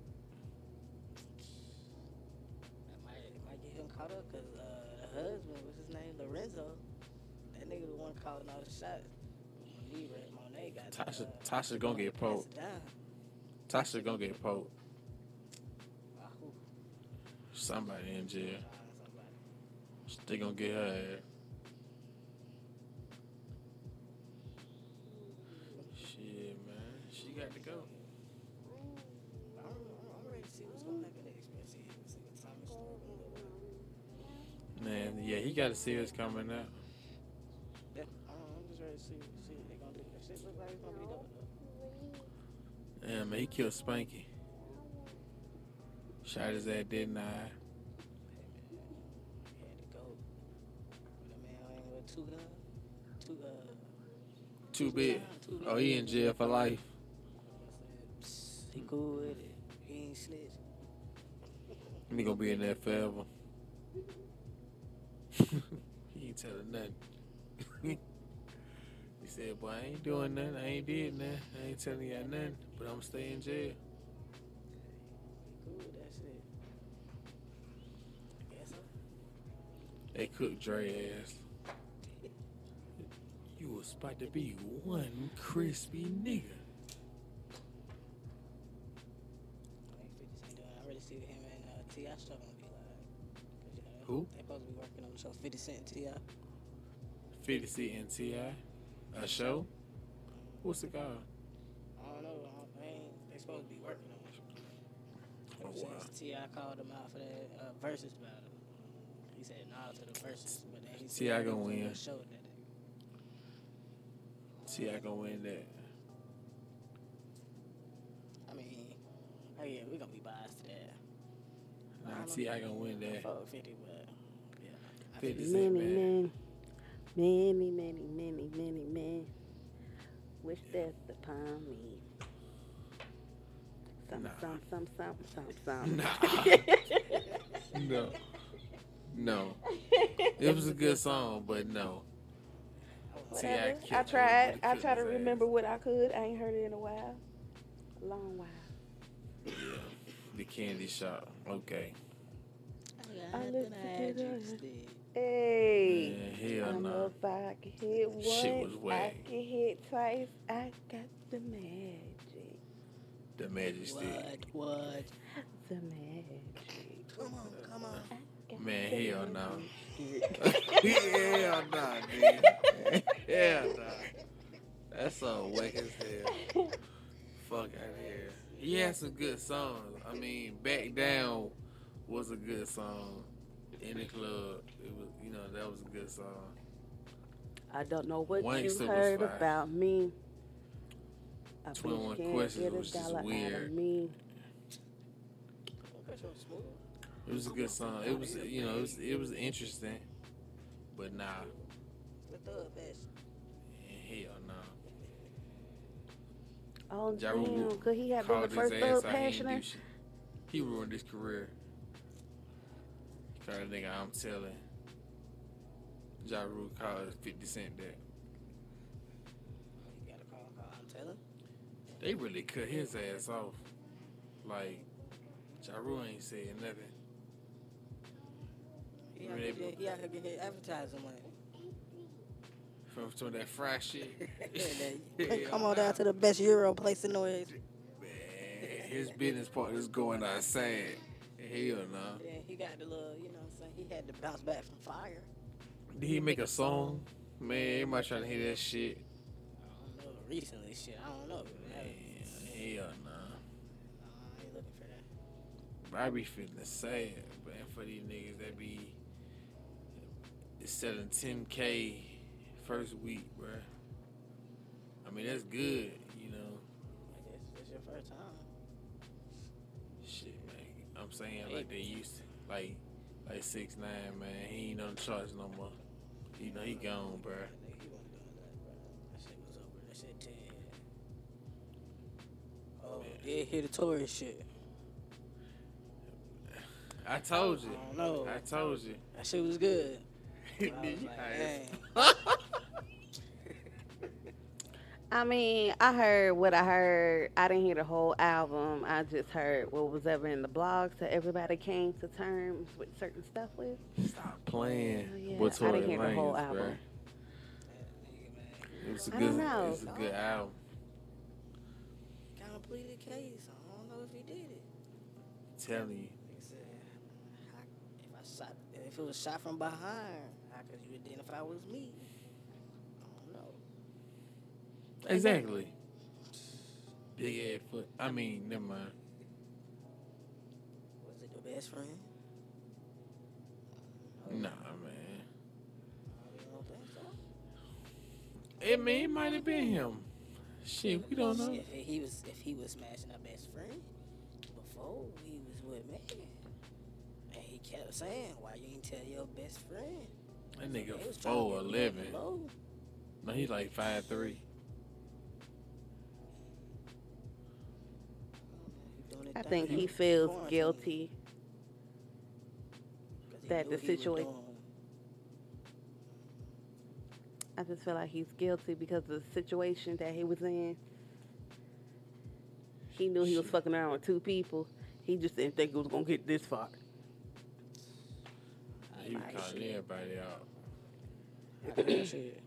That might, it might get him caught up because uh, the husband, what's his name, Lorenzo, that nigga the one calling all the shots. Libra and Monet got Tasha, uh, Tasha gonna get pass poked. it down. Tasha gonna get poked. Ah, who? Somebody in jail. Find somebody. They gonna get her ass. Shit, man. She got to go. I'm, I'm, I'm ready to see what's going to happen next, man. See, see what Tommy's story gonna look like. Man, yeah, he got a series coming out. Yeah, I'm, I'm just ready to see, see what they gonna do. That shit look like it's gonna be dope enough. Yeah, man, he killed Spanky. Shot his ass dead in the eye. Hey, man, he had to go. But that man ain't with two guns, two uh. Too big. Two big. Oh, he in jail for life. Psst, he cool with it. He ain't snitch. He gonna be in there forever. He ain't telling nothing. He said, boy, I ain't doing nothing. I ain't did nothing. I ain't telling y'all nothing. But I'm gonna stay in jail. He cool with that shit. I guess so. They cooked Dre ass. You was about to be one crispy nigga. I think fifty Cent doing. I'm ready to see what him and uh, T I show gonna be like. 'Cause, you know, Who? They supposed to be working on the show. fifty Cent and T I. fifty Cent and T I A show? What's it called? I don't know. I, don't, I ain't, they supposed to be working on it. Oh, wow. T I called him out for that uh, versus battle. He said nah to the versus, but then he said T I he gonna was win. gonna show that. T I gonna win that. I mean, oh yeah, we gonna be biased to that. Nah, T I gonna win that. Fuck fifty, but yeah. I fifty think- Cent, Many man. men, many, many, many, many men wish death upon me. Some, Nah. some, some, some, some, some. Nah. No. No. It was a good song, but no. T I Whatever. killed I him, tried. but he I killed tried to his ass. remember what I could. I ain't heard it in a while. A long while. Yeah. The candy shop. Okay. I I got listened nothing to I that. interested. Hey. Man, hell I no. know if I can hit once, Shit was I whack. can hit twice. I got the magic. The magic stick. What? What? The magic. Come on, come on. I got Man, the hell no. magic. Hell nah, dude. Hell nah. That's so whack as hell. Fuck out of here. He had some good songs. I mean, Back Down was a good song in the club. It was, you know, that was a good song. I don't know what Wankster was you heard fire. about me. I bet you twenty-one can't Questions get a was just dollar out weird. of me. It was a good song. It was, you know, it was it was interesting, but nah, The thug best. hell no. Oh, Ja Rule damn. Could he have been the called his first ass thug out. He ain't do passioner? shit. He ruined his career. He called that nigga I'm telling. Ja Rule called fifty Cent that. You gotta call, call. I'm telling. They really cut his ass off. Like, Ja Rule ain't saying nothing. He out Really? here, he out here getting advertising money. From, from that fry shit. Come on down to the best Euro place in the West. Man, his business partner's going outside. Hell no. Yeah, he got the little, you know what I'm saying? He had to bounce back from fire. Did he make a song? Man, everybody trying to hear that shit. I don't know. Recently, shit. I don't know. Man, hell no. I ain't looking for that. But I be feeling sad, man, for these niggas that be selling ten K first week, bruh. I mean, that's good, you know. I guess it's your first time. Shit, man. I'm saying like they used to. Like, like six nine, man. He ain't on the charts no more. You know, he gone, bruh. That nigga, he wasn't doing that, bro. That shit was over. That shit ten. Oh, yeah, hear the tourist shit. I told you. I don't know. I told you. That shit was good. I was Nigga, like, I- dang. I mean, I heard what I heard. I didn't hear the whole album. I just heard what was ever in the blogs that everybody came to terms with certain stuff with. Stop playing Oh, yeah. with I Tory didn't hear the whole Lanez, album. bruh. That nigga, man. It was a I good, don't know. it was a good album. Kind of pleaded case. I don't know if he did it. Telling you. He said, how, if I shot, if it was shot from behind, how could you identify it was me? I don't know. Exactly. Big ass foot. I mean, never mind. Was it your best friend? Nah, man. You don't think so? It mean it might have been him. Shit, we don't know. If he was, if he was smashing our best friend before he was with me, and he kept saying, "Why you ain't tell your best friend?" That They nigga was trying to four get me eleven. low. No, he like five three. He doing his I thing. think he was feels quarantined guilty 'cause he that knew the he was situa- doing- I just feel like he's guilty because of the situation that he was in. He knew he was fucking around with two people. He just didn't think it was gonna get this far. He was Like, calling shit. everybody out. Shit.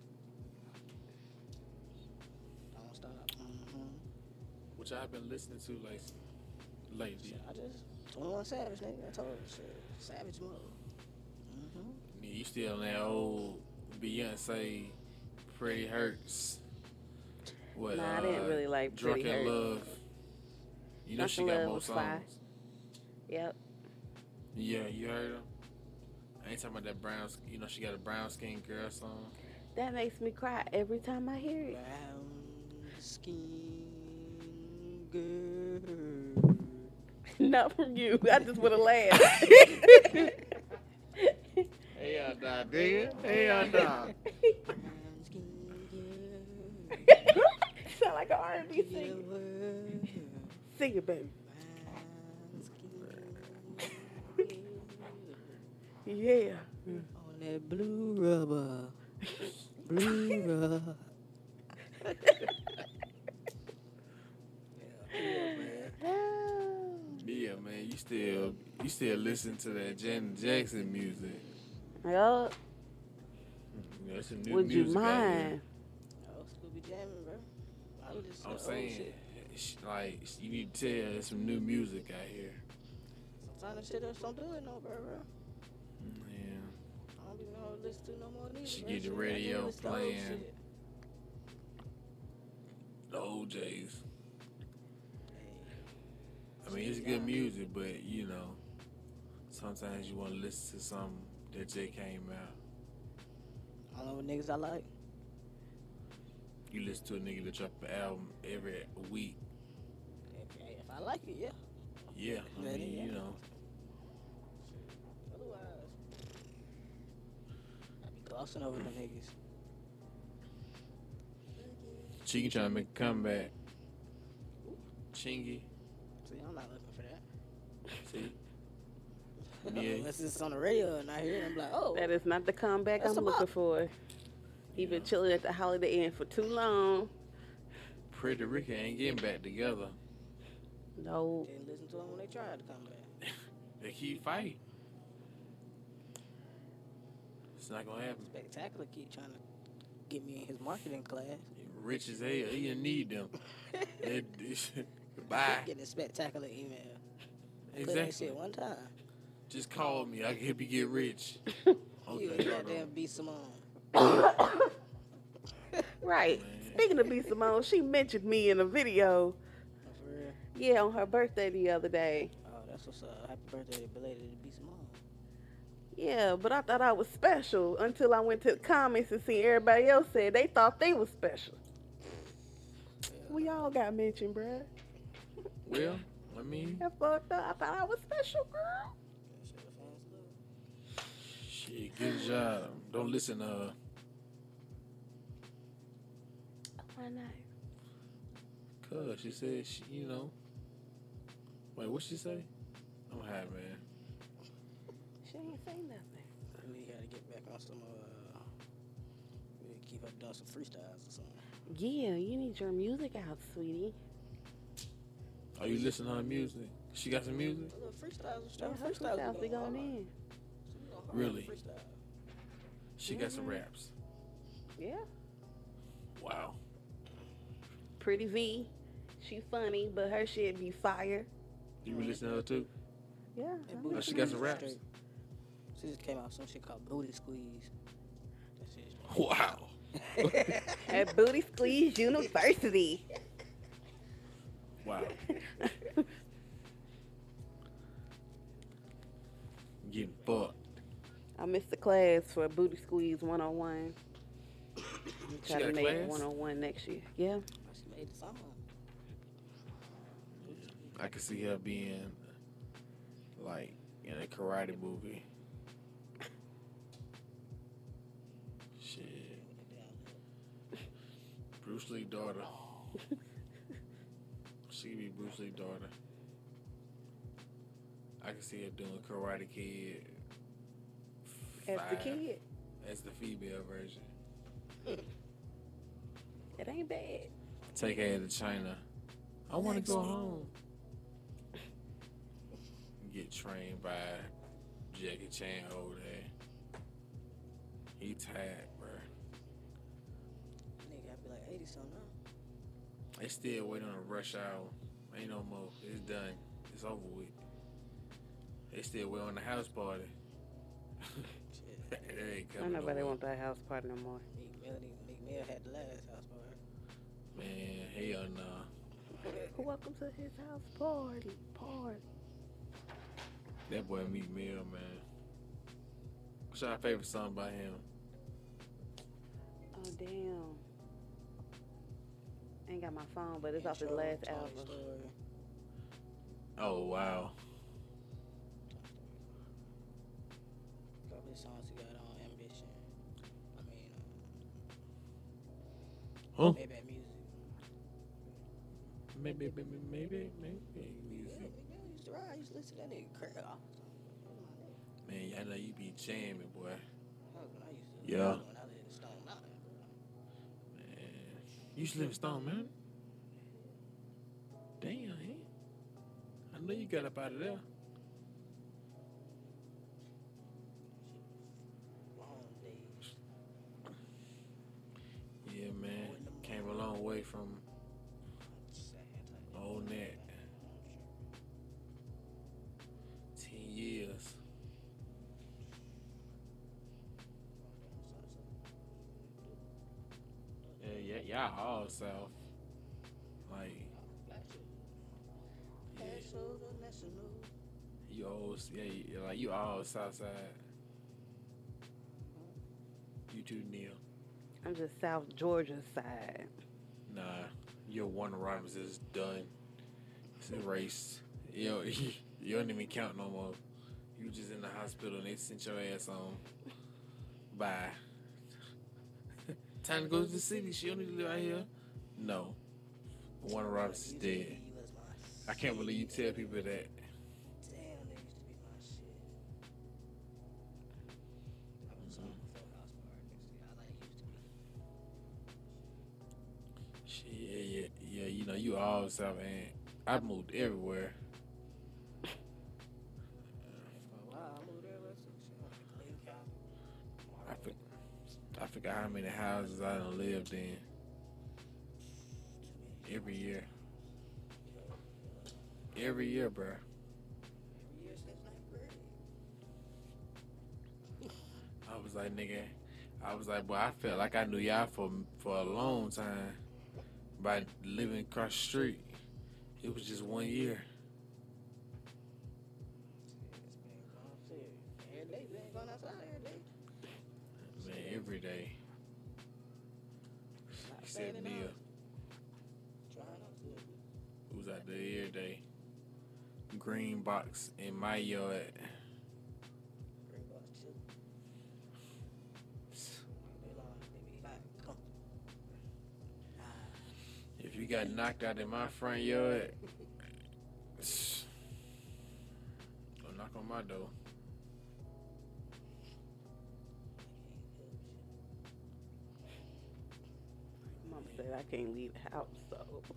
Don't stop. Mm-hmm. Which I've been listening to like lately. I just twenty-one Savage, nigga. I told you, shit. Savage mode. Mm-hmm. Yeah, you still on that old Beyonce, Pretty Hurts. What? Nah, I uh, didn't really like Pretty Drunken Hurts. Love. You know she Drunken got Love more was fire. songs. Yep. Yeah, you heard her. I ain't talking about that brown. sk- You know she got a brown skin girl song. That makes me cry every time I hear it. Brown skin girl. Not from you. I just would have laughed. Hey, y'all nah, nigga. Hey, y'all nah. Brown skin Sound like an R and B girl. singer. World. Sing it, baby. Brown skin Yeah. on that blue rubber. Blue rubber. Yeah, man. You still, you still listen to that Janet Jackson music. Yup. You know, it's a new Would you music out here. mind? Oh, Scooby jamming, bro. I'm just I'm old saying, shit. sh- like, you need to tell there's some new music out here. Sometimes the shit else don't do it no, bro, bro. Yeah. I don't even know what to listen to no more neither. She bro. get the Shit, I radio just listen to old playing. shit. The O Js. Hey, I mean, it's good music, but, you know, sometimes you want to listen to something that just came out. I don't know what niggas I like. You listen to a nigga that drop an album every week. If, if I like it, yeah. Yeah, I Yeah, mean, yeah. you know. Otherwise, I be glossing over the niggas. Chingy trying to make a comeback. Chingy, See, I'm not looking for that. see? Yeah. Unless it's on the radio and I hear it, I'm like, oh. That is not the comeback That's I'm a looking bop. for. He been Yeah. chilling at the Holiday Inn for too long. Puerto Rico ain't getting back together. No. Didn't listen to them when they tried to come back. They keep fighting. It's not gonna happen. Spectacular keep trying to get me in his marketing class. Rich as hell, he didn't need them. They- Bye. Getting a spectacular email. Click that Exactly. shit one time. Just call me. I can help you get rich. You Okay, a y'all goddamn go. B. Simone. Right. Man. Speaking of B. Simone, she mentioned me in a video. Oh, for real? Yeah, on her birthday the other day. Oh, that's what's up. Happy birthday belated to B. Simone. Yeah, but I thought I was special until I went to the comments and see everybody else said they thought they was special. We all got mentioned, bruh. Well, I mean, That fucked up. I thought I was special, girl. That shit the fans love. shit, good job. Don't listen to her. Why not? Cause she said, she, you know. Wait, what she say? I'm high, man. She ain't say nothing. Really gotta get back on some, uh, we keep her doing some freestyles or something. Yeah, you need your music out, sweetie. Are you listening to her music? She got some music? A little freestyles, Yeah, straight her freestyles. freestyles be going in. Really? Freestyle. She got some Mhm. raps. Yeah. Wow. Pretty V. She funny, but her shit be fire. You be listening to her too? Yeah. And I Booty Oh, she listen got to some her. raps? Straight. She just came out with some shit called Booty Squeeze. That shit's Wow. At Booty Squeeze University. Wow. Getting fucked. I missed the class for Booty Squeeze one oh one. She Try got to a make class? one oh one next year. Yeah. She made the song. I could see her being like in a karate movie. Shit. Bruce Lee daughter. She could be Bruce Lee daughter. I can see her doing Karate Kid. As the five, kid, As the female version. it ain't bad. Take her to China. I want to go home. Get trained by Jackie Chan over there. He tired, bro. Nigga, I be like eighty something now. They still waiting on a rush hour. Ain't no more. It's done. It's over with. They still waiting on the house party. Shit. It ain't Don't coming nobody over. want that house party no more. Meek Melody, Meek Mill had the last house party. Man, hell no. Welcome to his house party. Party. That boy Meek Mill, man. What's your favorite song by him? Oh damn. Ain't got my phone, but it's off his Intro, last Toy album. Story. Oh, wow. Couple of songs he got on Ambition. I mean, uh, Huh? Maybach Music. Maybe, maybe, maybe, maybe. Yeah, Music. Meek Mill used to ride. I used to listen to that nigga crack off. Man, I know you be jamming, boy. That was when I used to. Yeah. When I lived in Stone Mountain. Man. You used to live in Stone, man? Damn, eh? I know you got up out of there. Long days. Yeah, man. Came a long way from Sad type. old net. Ten years. Yeah, yeah, y'all all south. Like, yeah, you all, yeah, you- like you all south side. You too, Neil. I'm just South Georgia side. Nah, your Warner Robins is done. It's erased. Yo, you don't even count no more. You just in the hospital and they sent your ass on. Bye. Time to go to the city. She don't need to live out here. No. Warner Robins is dead. I can't believe you tell people that. Damn, that used to be my shit. I was on the full house party. I like it used to be. Shit, yeah, yeah, yeah. You know, you all South, man. I moved everywhere. For a while, I moved everywhere too. Shit, Clayton County. I, for, I forgot how many houses I done lived in. Every year. Every year, bro. Every year since ninth grade. I was like, nigga, I was like, boy, I felt like I knew y'all for for a long time by living across the street. It was just one year. Every day, we ain't going outside every day. Man, every day. Except staying in the Neil, house. Trying not to. who's out there every day. Green box in my yard. Green box chill. They long, they be like, come. If you got knocked out in my front yard, don't knock on my door. Mom said I can't leave the house, so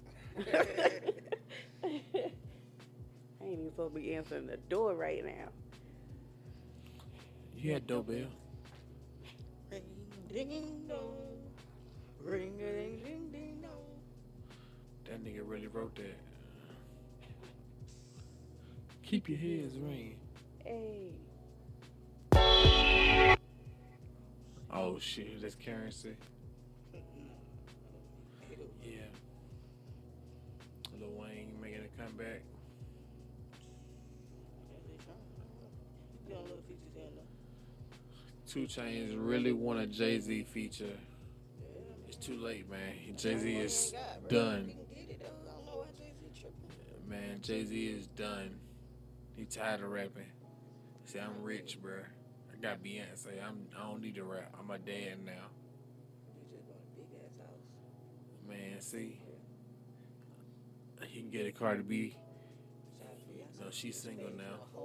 I ain't even supposed to be answering the door right now. You had doorbell. Ring ding dong. Ring a ding ding ding dong. That nigga really wrote that. Keep your heads ringing. Hey, Oh shit, that's currency. Yeah. Lil Wayne making a comeback. Two Chainz really want a Jay-Z feature. It's too late, man. Jay-Z is done. Man, Jay-Z is done. He tired of rapping. See, I'm rich, bruh. I got Beyonce. I'm, I don't need to rap. I'm a dad now. Man, see? He can get a Cardi B. No, she's single now.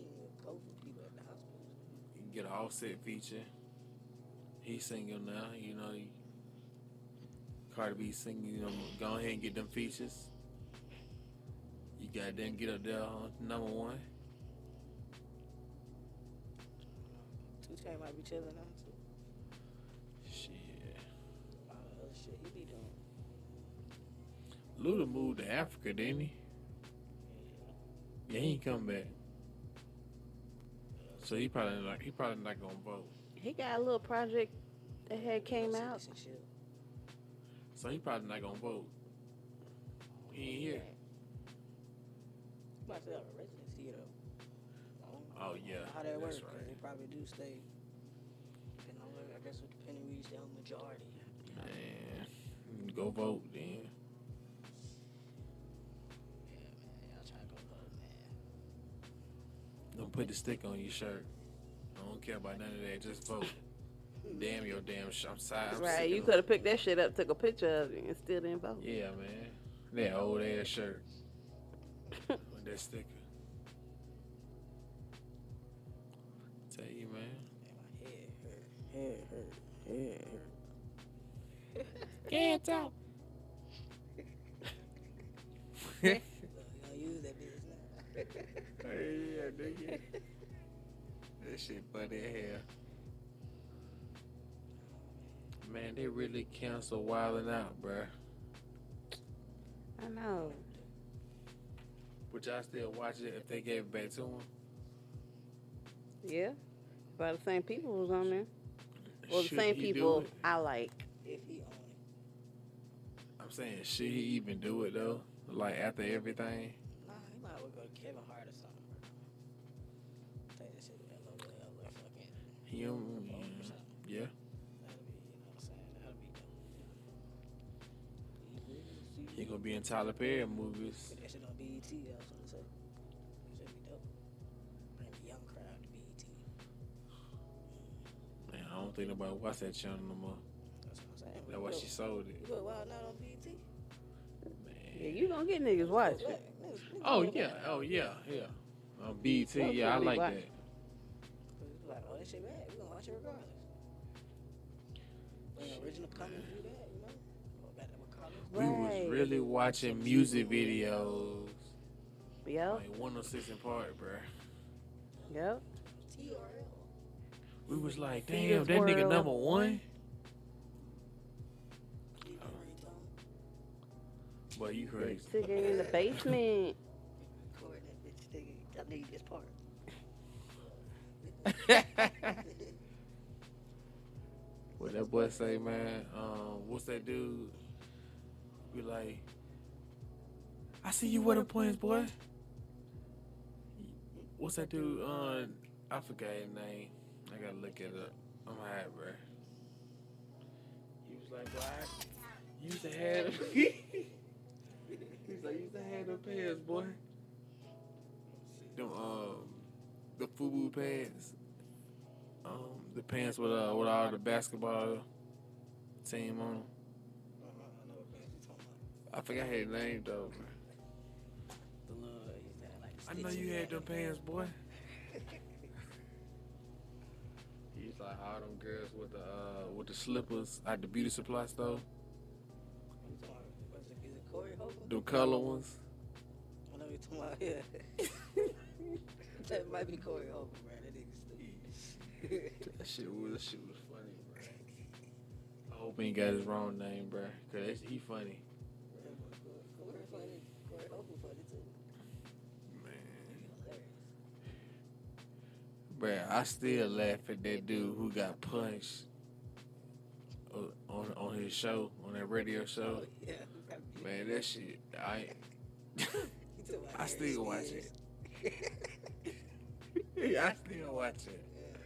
He can get an Offset feature. He's single now. You know, he, Cardi B singing. You know, go ahead and get them features. You got them get up there on number one. two Chainz might be chilling now too. Shit. A lot of other shit he be doing. Luda moved to Africa, didn't he? Yeah, he ain't come back. So he probably like he probably not gonna vote. he got a little project that had came Some out. decent shit. So he probably not gonna vote. He ain't here. He might still have a residency though. I don't know Oh yeah, how that works. that's 'Cause right. they probably do stay. Depending on where, I guess with the penny reach, they'll majority. Man, go vote then. Yeah, man. Y'all try to go vote, man. Don't put the stick on your shirt. I don't care about none of that. Just vote. Damn your damn sh- I'm sorry. I'm Right, sick you of- could have picked that shit up, took a picture of it, and still didn't vote. Yeah, man. That old ass shirt with that sticker. Tell you, man. Man, my head hurt. Head hurt. Head hurt. Can't talk. Look, you gonna use that bitch now. Hey, yeah, nigga. That shit funny as hell. Man, they really cancel Wildin' Out, bruh. I know. Would y'all still watch it if they gave it back to him? Yeah. But the same people was on there. Well, the Should same he do people it? I like. If he own it. I'm saying, should he even do it though? Like after everything? Nah, he might well go to Kevin Hart or something, bro. Take that shit to L O L or fucking He don't, vote or something. yeah. That'll be, you know what I'm saying? That'll gonna be in Tyler Perry movies. Put that shit on B E T, I was gonna say. That should be dope. Bring the young crowd to B E T. Man, I don't think nobody watch that channel no more. That's what I'm saying. That's why she sold You it. put Wild Night on B E T? Yeah, Man. you gonna get niggas watching. Niggas- niggas Oh gonna yeah, watch. oh yeah, yeah. On B E T, Those yeah, I people be like watching. that. It's like, oh, that shit bad. We gonna watch it regardless. When the original comments do that, you know? Go back to McCollum. We was Right. really watching music videos. Yep, Like one oh six in Park, bruh. yep. T R L. We was like, See damn, this that nigga world. number one. Boy, you crazy. Sitting in the basement. Record that bitch, nigga. I need this part. What that boy say, man? Um, what's that dude? Be like, I see you with the points, boy. What's that dude? Uh, I forgot his name. I gotta look it up. I'm high, bro. He was like, boy, I used to have them. He's like, used to have them pants, boy. Them, um, the FUBU pants. Um, the pants with uh with all the basketball team on them. I forgot his name though. Man. The little, he's got like I know you had them pants, boy. He's like all them girls with the uh with the slippers at the beauty supply store. Is it Corey Holcomb? Them color ones. I know you're talking about, yeah. That might be Corey Holcomb, man. That nigga stupid. That shit was that shit was funny, bro. I hope he ain't got his wrong name, bro. Cause that's, he funny. Corey funny. Corey Holcomb funny too. Man. Hilarious. Bruh, I still laugh at that dude who got punched uh, on on his show, on that radio show. Oh, yeah. Man, that shit, I ain't- He took my I hair still watch serious. it. I still watch it. Yeah, man.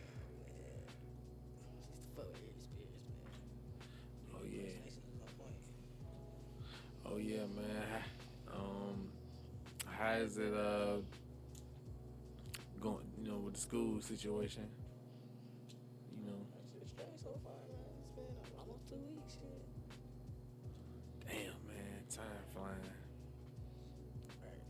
Just fuck with Aries Spears, man. Oh yeah, Nice and on point. oh yeah, man. Um, how is it uh going? You know, with the school situation. You know, It's straight so far, man. It's been almost two weeks, shit. damn man, time flying. Right.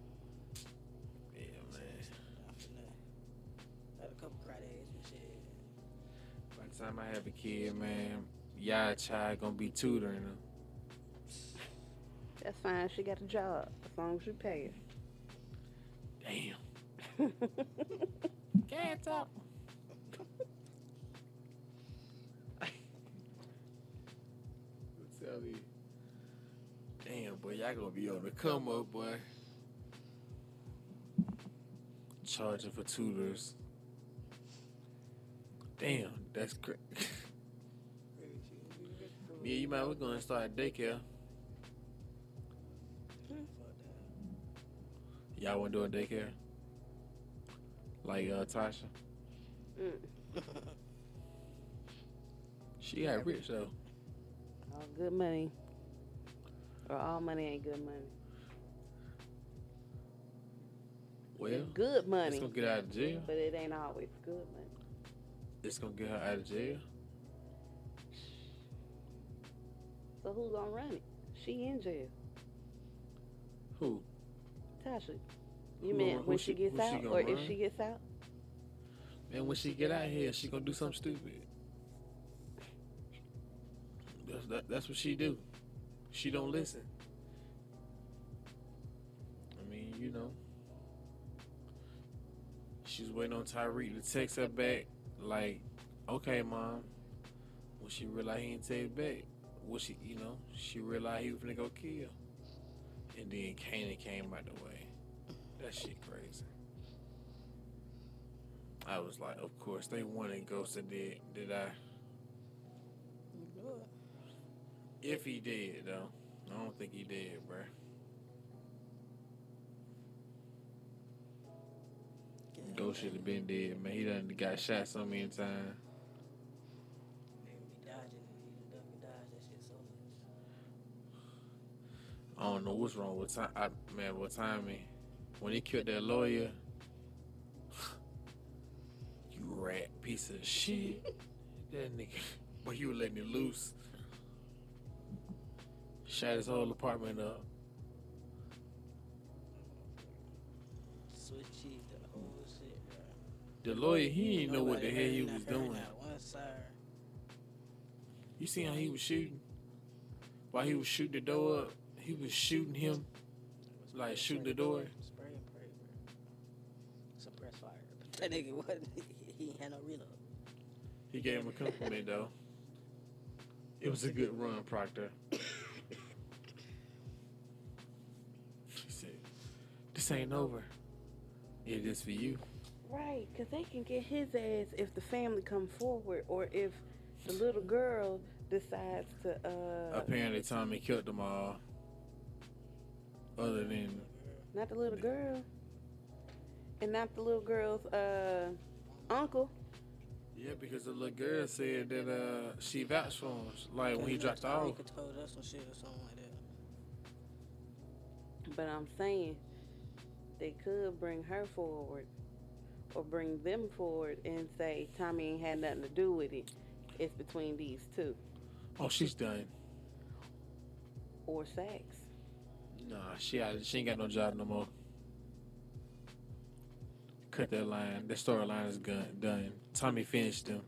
Yeah, man. I'm finna had a couple cry days and shit. By the time I have a kid, man, y'all child gonna be tutoring her. That's fine. She got a job as long as you pay Damn. her. Can't talk. Tell me. Damn, boy, y'all gonna be on the come up, boy. Charging for tutors. Damn, that's crazy. Yeah, you might. We're gonna start daycare. Y'all wanna do a daycare? Like uh, Tasha. Mm. She got rich though. All good money. Or all money ain't good money. Well, It's good money, it's gonna get her out of jail. but it ain't always good money. It's gonna get her out of jail. So who's gonna run it? She in jail. Who? Tasha. You Who- meant who when she- she gets who she out, gonna or if run? she gets out? And when she get out here, she gonna do something stupid. That's, that, that's what she do. She don't listen. I mean, you know. She's waiting on Tyreek to text her back, like, okay, mom. When she realized he didn't text back, what she, you know, she realized he was gonna go kill. And then Kanan came out the way. That shit crazy. I was like, of course, they wanted Ghost did. Did I? If he did, though. I don't think he did, bruh. Ghost should have been dead, man. He done got shot so many times. They be dodging. He done dodge that shit so much. I don't don't know what's wrong with time. I, man, what timing? When he killed that lawyer, you rat piece of shit. That nigga, but he was letting it loose. Shot his whole apartment up. Switch it, the whole shit, bro. The lawyer, he didn't know what the Nobody hell he heard was not doing. Not one side. You see how he was shooting? While he was shooting the door up, he was shooting him, like shooting the door. Spray and pray, bro. Suppress fire. That nigga wasn't. He ain't had no reload. He gave him a compliment though. It was a good run, Proctor. He said, "This ain't over. It is for you." Right, because they can get his ass if the family come forward or if the little girl decides to, uh... Apparently, Tommy killed them all. Other than... Not the little girl. And not the little girl's, uh, uncle. Yeah, because the little girl said that uh, she vouched for him. Like, when he dropped off. He could told us some shit or something like that. But I'm saying they could bring her forward or bring them forward and say Tommy ain't had nothing to do with it. It's between these two. Oh, she's done. Or Sachs. Nah, she, she ain't got no job no more. Cut that line. That storyline is gun, done. Tommy finished them.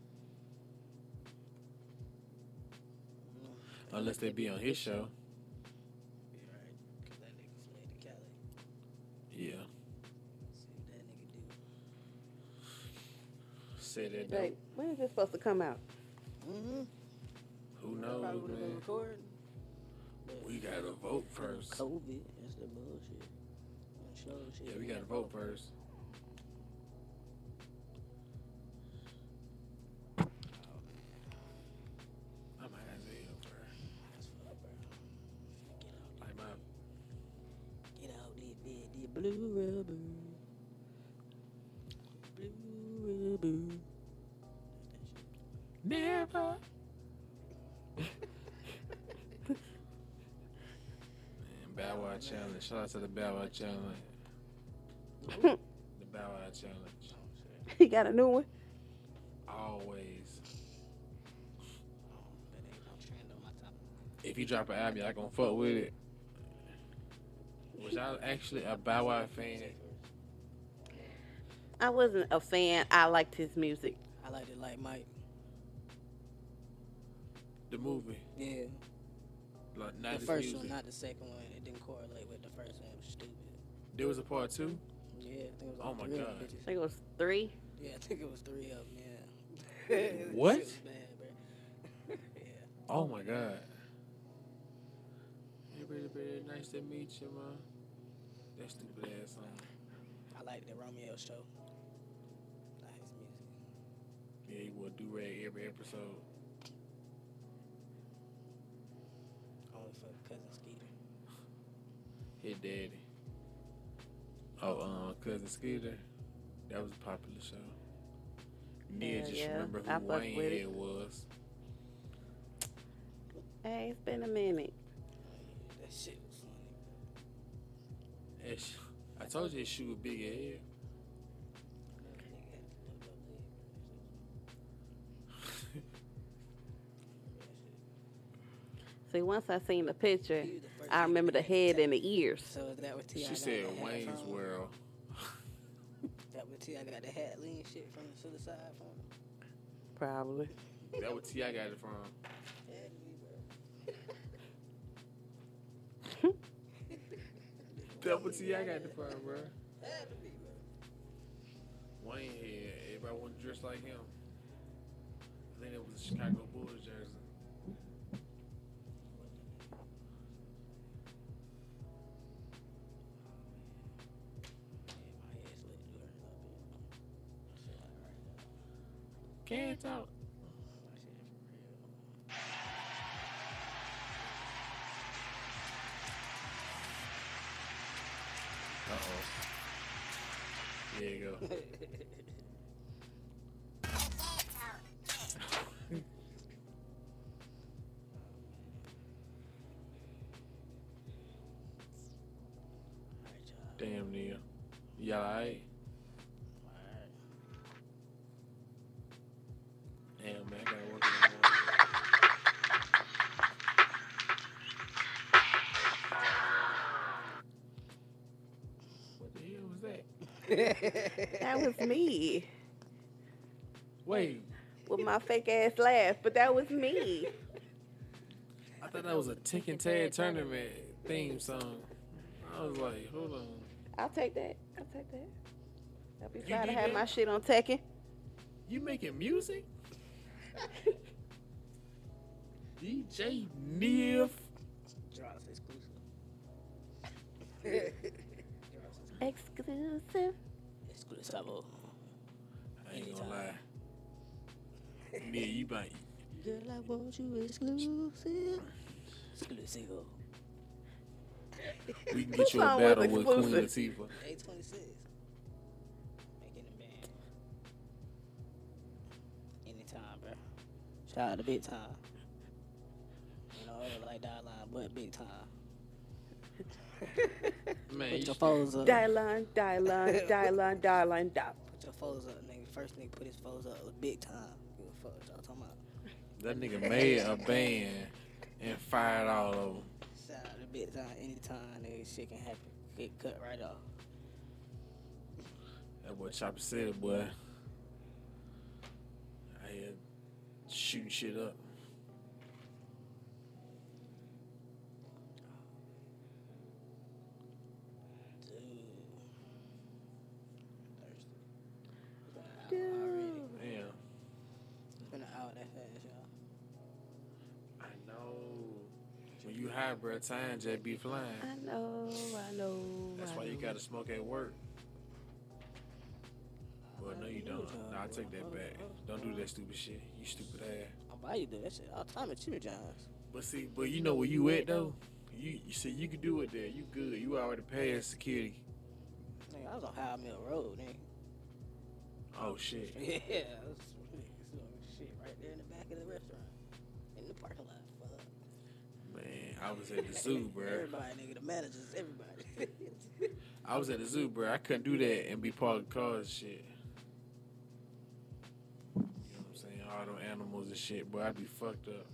Unless they be on his show. Yeah, right. Because that nigga fled to Cali. Yeah. See what that nigga do. Say that Wait, though. when is this supposed to come out? Mm-hmm. Who knows, Probably would have been man? recording. We gotta vote first. COVID. That's the bullshit. Show shit. Yeah, we gotta vote first. I'm high as hell, bro. That's fuck, bro. Get out. Like my Get out this bed. The blue rubber. Blue rubber. never. Man, Bow Wow Challenge. Shout out to the Bow Wow Challenge. The Bow Wow Challenge. He got a new one. Always. That ain't no trend on my top. If you drop an album, y'all gonna fuck with it. Was y'all actually a Bow Wow fan? I wasn't a fan. I liked his music. I liked it like Mike. The movie. Yeah. Like, not The his first music. one, not the second one. It didn't correlate with the first one. It was stupid. There was a part two? Yeah, I think it was Oh like my three of God. them bitches. I think it was three. Yeah, I think it was three of them, yeah. What? Shit was bad, bro. Yeah. Oh my god. Hey, pretty, pretty, nice to meet you, man. That stupid ass song. I like the Romeo show. Like his music. Yeah, he would do rag every episode. Only for Cousin Skeeter. His daddy. Oh, um, Cousin Skeeter. That was a popular show. Nia Hell just yeah, remember I who fuck Wayne with it. Head was. Hey, it's been a minute. That shit was funny. That sh- I told you his shoe was big as hell. See, once I seen the picture, He was the first I nigga remember to the get head that. and the ears. So is that what T I She got said the hat Wayne's from? World. That what T I got the hat lean shit from the suicide from? Probably. That what T I got it from. Had to be, bro. That what T I got it from, bro. Had to be, bro. Wayne Head. Everybody wanted to dress like him. I think that was a Chicago Bulls jersey. Yeah, my head's lit. You heard it up here. I feel like right now. Can't talk. My shit for real. Uh oh. There you go. You alright? Damn, man, I gotta work in the morning. What the hell was that? That was me Wait, with my fake ass laugh, but that was me. I thought that was a Tick and Tag tournament theme song. I was like, hold on. I'll take that. I'll take that. I'll be You proud to did have that? my shit on Tekken. You making music? D J Nif. Drops exclusive. Exclusive. Exclusive. I ain't gonna lie. Me, you might. Girl, I want you exclusive. Exclusive. We can Who get you a song was battle with Queen exclusive? Latifah. eight twenty-six. Making the band. Anytime, bro. Shout out to Big Time. You know, like that line, but Big Time. Man, Put you your foes up. Die line, die line, die line, die line, dot. Put your foes up, nigga. First nigga put his foes up was Big Time. Give a fuck what y'all talking about. that nigga made a band and fired all of them. Shout out to Big Time. Anytime, nigga, shit can happen. Get cut right off. That boy Chopper said, boy. I had shooting shit up. Dude. Thirsty. Dude. Damn. It's been an hour that fast, y'all. I know. When you high, bro, time just be flying. I know, I know. That's I why you know. gotta smoke at work. Well, no, you don't. No, I take that back. Don't do that stupid shit. You stupid ass. I'm about to do that shit all the time at Chimney John's. But see, but you know where you at though. You you see you can do it there. You good. You already passed security. Nigga, I was on High Mill Road, nigga. Oh shit. Yeah, I was shit right there in the back of the restaurant. In the parking lot. Fuck. Man, I was at the zoo, bro. Everybody, nigga, the managers, everybody. I was at the zoo, bro. I couldn't do that and be part of the cars and shit. You know what I'm saying? All them animals and shit, boy. I'd be fucked up.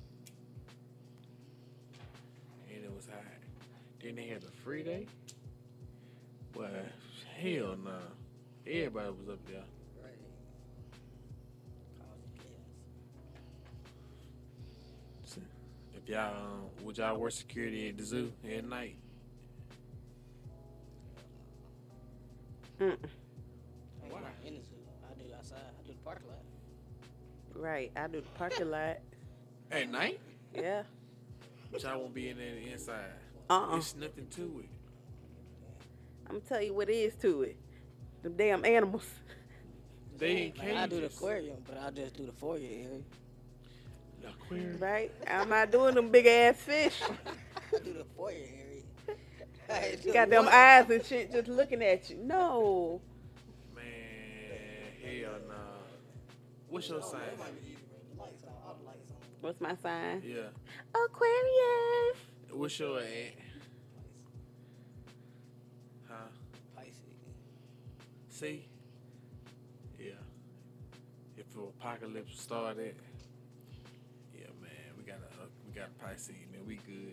And it was hot. Then they had the free day. Boy, hell no. Nah. Everybody was up there. Right. Causing chaos. If y'all, um, would y'all work security at the zoo at night? Mm. I ain't Why? not in the zoo. I do outside. I do the parking lot. Right, I do the parking lot. At night? Yeah. But y'all won't be in there inside. Uh-uh. It's nothing to it. I'm gonna tell you what is to it. Them damn animals. They in Like, I do the cages. aquarium, but I just do the foyer area. The aquarium. Right? I'm not doing them big ass fish. I do the foyer area. I ain't doing Got them what? eyes and shit just looking at you. No. Man, hell nah. What's your sign? It might be easy, bro. The lights on. All the lights on. What's my sign? Yeah. Aquarius. What's your at? Huh? Pisces. See? Yeah. If the apocalypse started, yeah, man, we got a we got a Pisces, man. We good.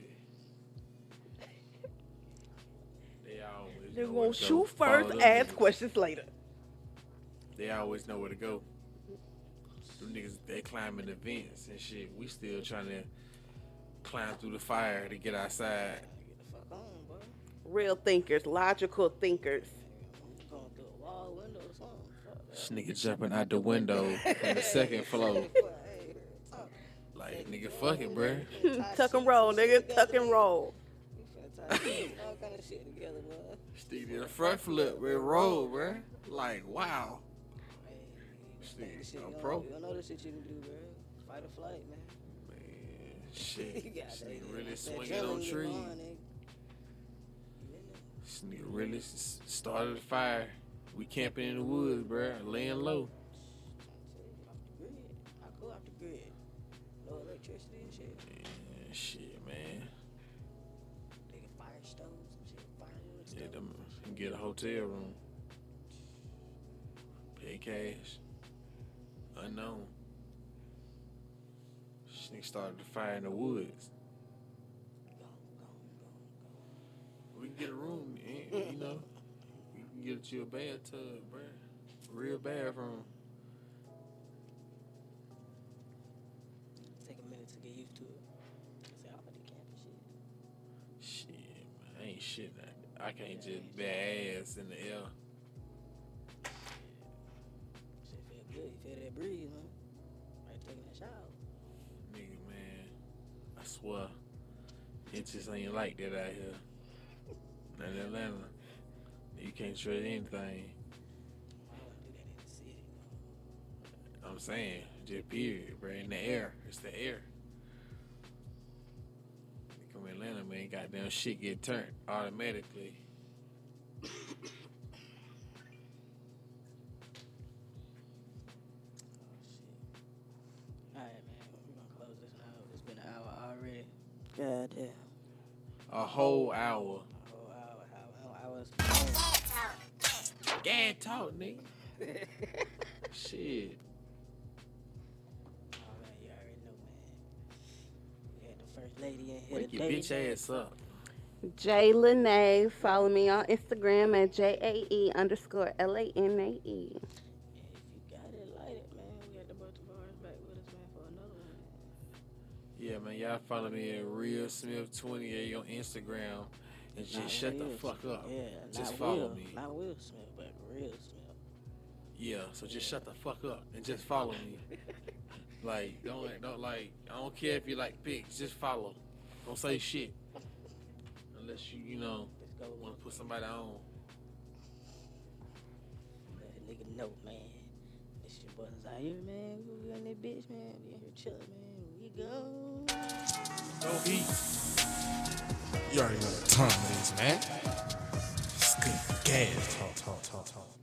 They always They know where won't to go. shoot Follow first, them ask niggas. questions later. They always know where to go. Them niggas, they climbing the vents and shit. We still trying to climb through the fire to get outside. Get the fuck on, bro. Real thinkers, logical thinkers. I'm going through a wall window or something. Fuck that. This nigga jumping out the window from the second floor. Hey, talk. Like, nigga, fuck it, bruh. Tuck and roll, nigga. Tuck and roll. We finna tie shit, all kind of shit together, bro. Steve did a front flip with roll, bruh. Like, wow. Hey, Shit, think the shit I'm you pro. don't- You don't know the shit you can do, bro. Fight or flight, man. Man, shit. You got This that- nigga really that swinging adrenaline on get trees. going, nigga. You in there? This nigga really s- started the fire. We camping in the woods, bruh. Laying low. Off the grid. I go off the grid. No electricity and shit. Man, shit, man. They can fire stoves and shit. Fire wood Yeah, stove. them, get a hotel room. cash. Unknown. This nigga started the fire in the woods. We can get a room, eh, you know. We can get you a bathtub, bruh. Real bathroom. Take a minute to get used to it. Say, I'm gonna camp shit. Shit, man. I ain't shit. I can't just bare ass in the air. Shit feel good. You feel that breeze, man. Right taking that shower. Nigga, man. I swear. It just ain't like that out here. Not in Atlanta. You can't trust anything. I don't do that in the city. I'm saying, just period, bro. In the air. It's the air. Come in Atlanta, man, goddamn shit get turned automatically. Oh, shit. Alright, man. We're gonna close this now. It's been an hour already. God damn. A whole hour. A whole hour. How hours? Gad talk, nigga. Shit. Oh, man, you already know, man. We had the first lady in here Wake your today. bitch ass up. Jay Lanae. Follow me on Instagram at J A E underscore L A N A E. And if you got it, light it, man. We got the bunch of bars back with us, man, for another one. Yeah, man, y'all follow me at Real Smith twenty-eight on Instagram. And just Not shut the Will fuck Smith. up. Yeah, Just not follow Will, me. Not Will Smith, but Real Smith. Yeah, so just shut the fuck up and just follow me. Like, don't, don't like, I don't care if you like pics, just follow. Don't say shit. Unless you, you know, Let's go. want to put somebody on. Let a nigga know, man. This your boy Zaire, man. We in that bitch, man. We in here chilling, man. We go. Go eat. You already know what time it is, man. Skip gas. Talk, talk, talk, talk.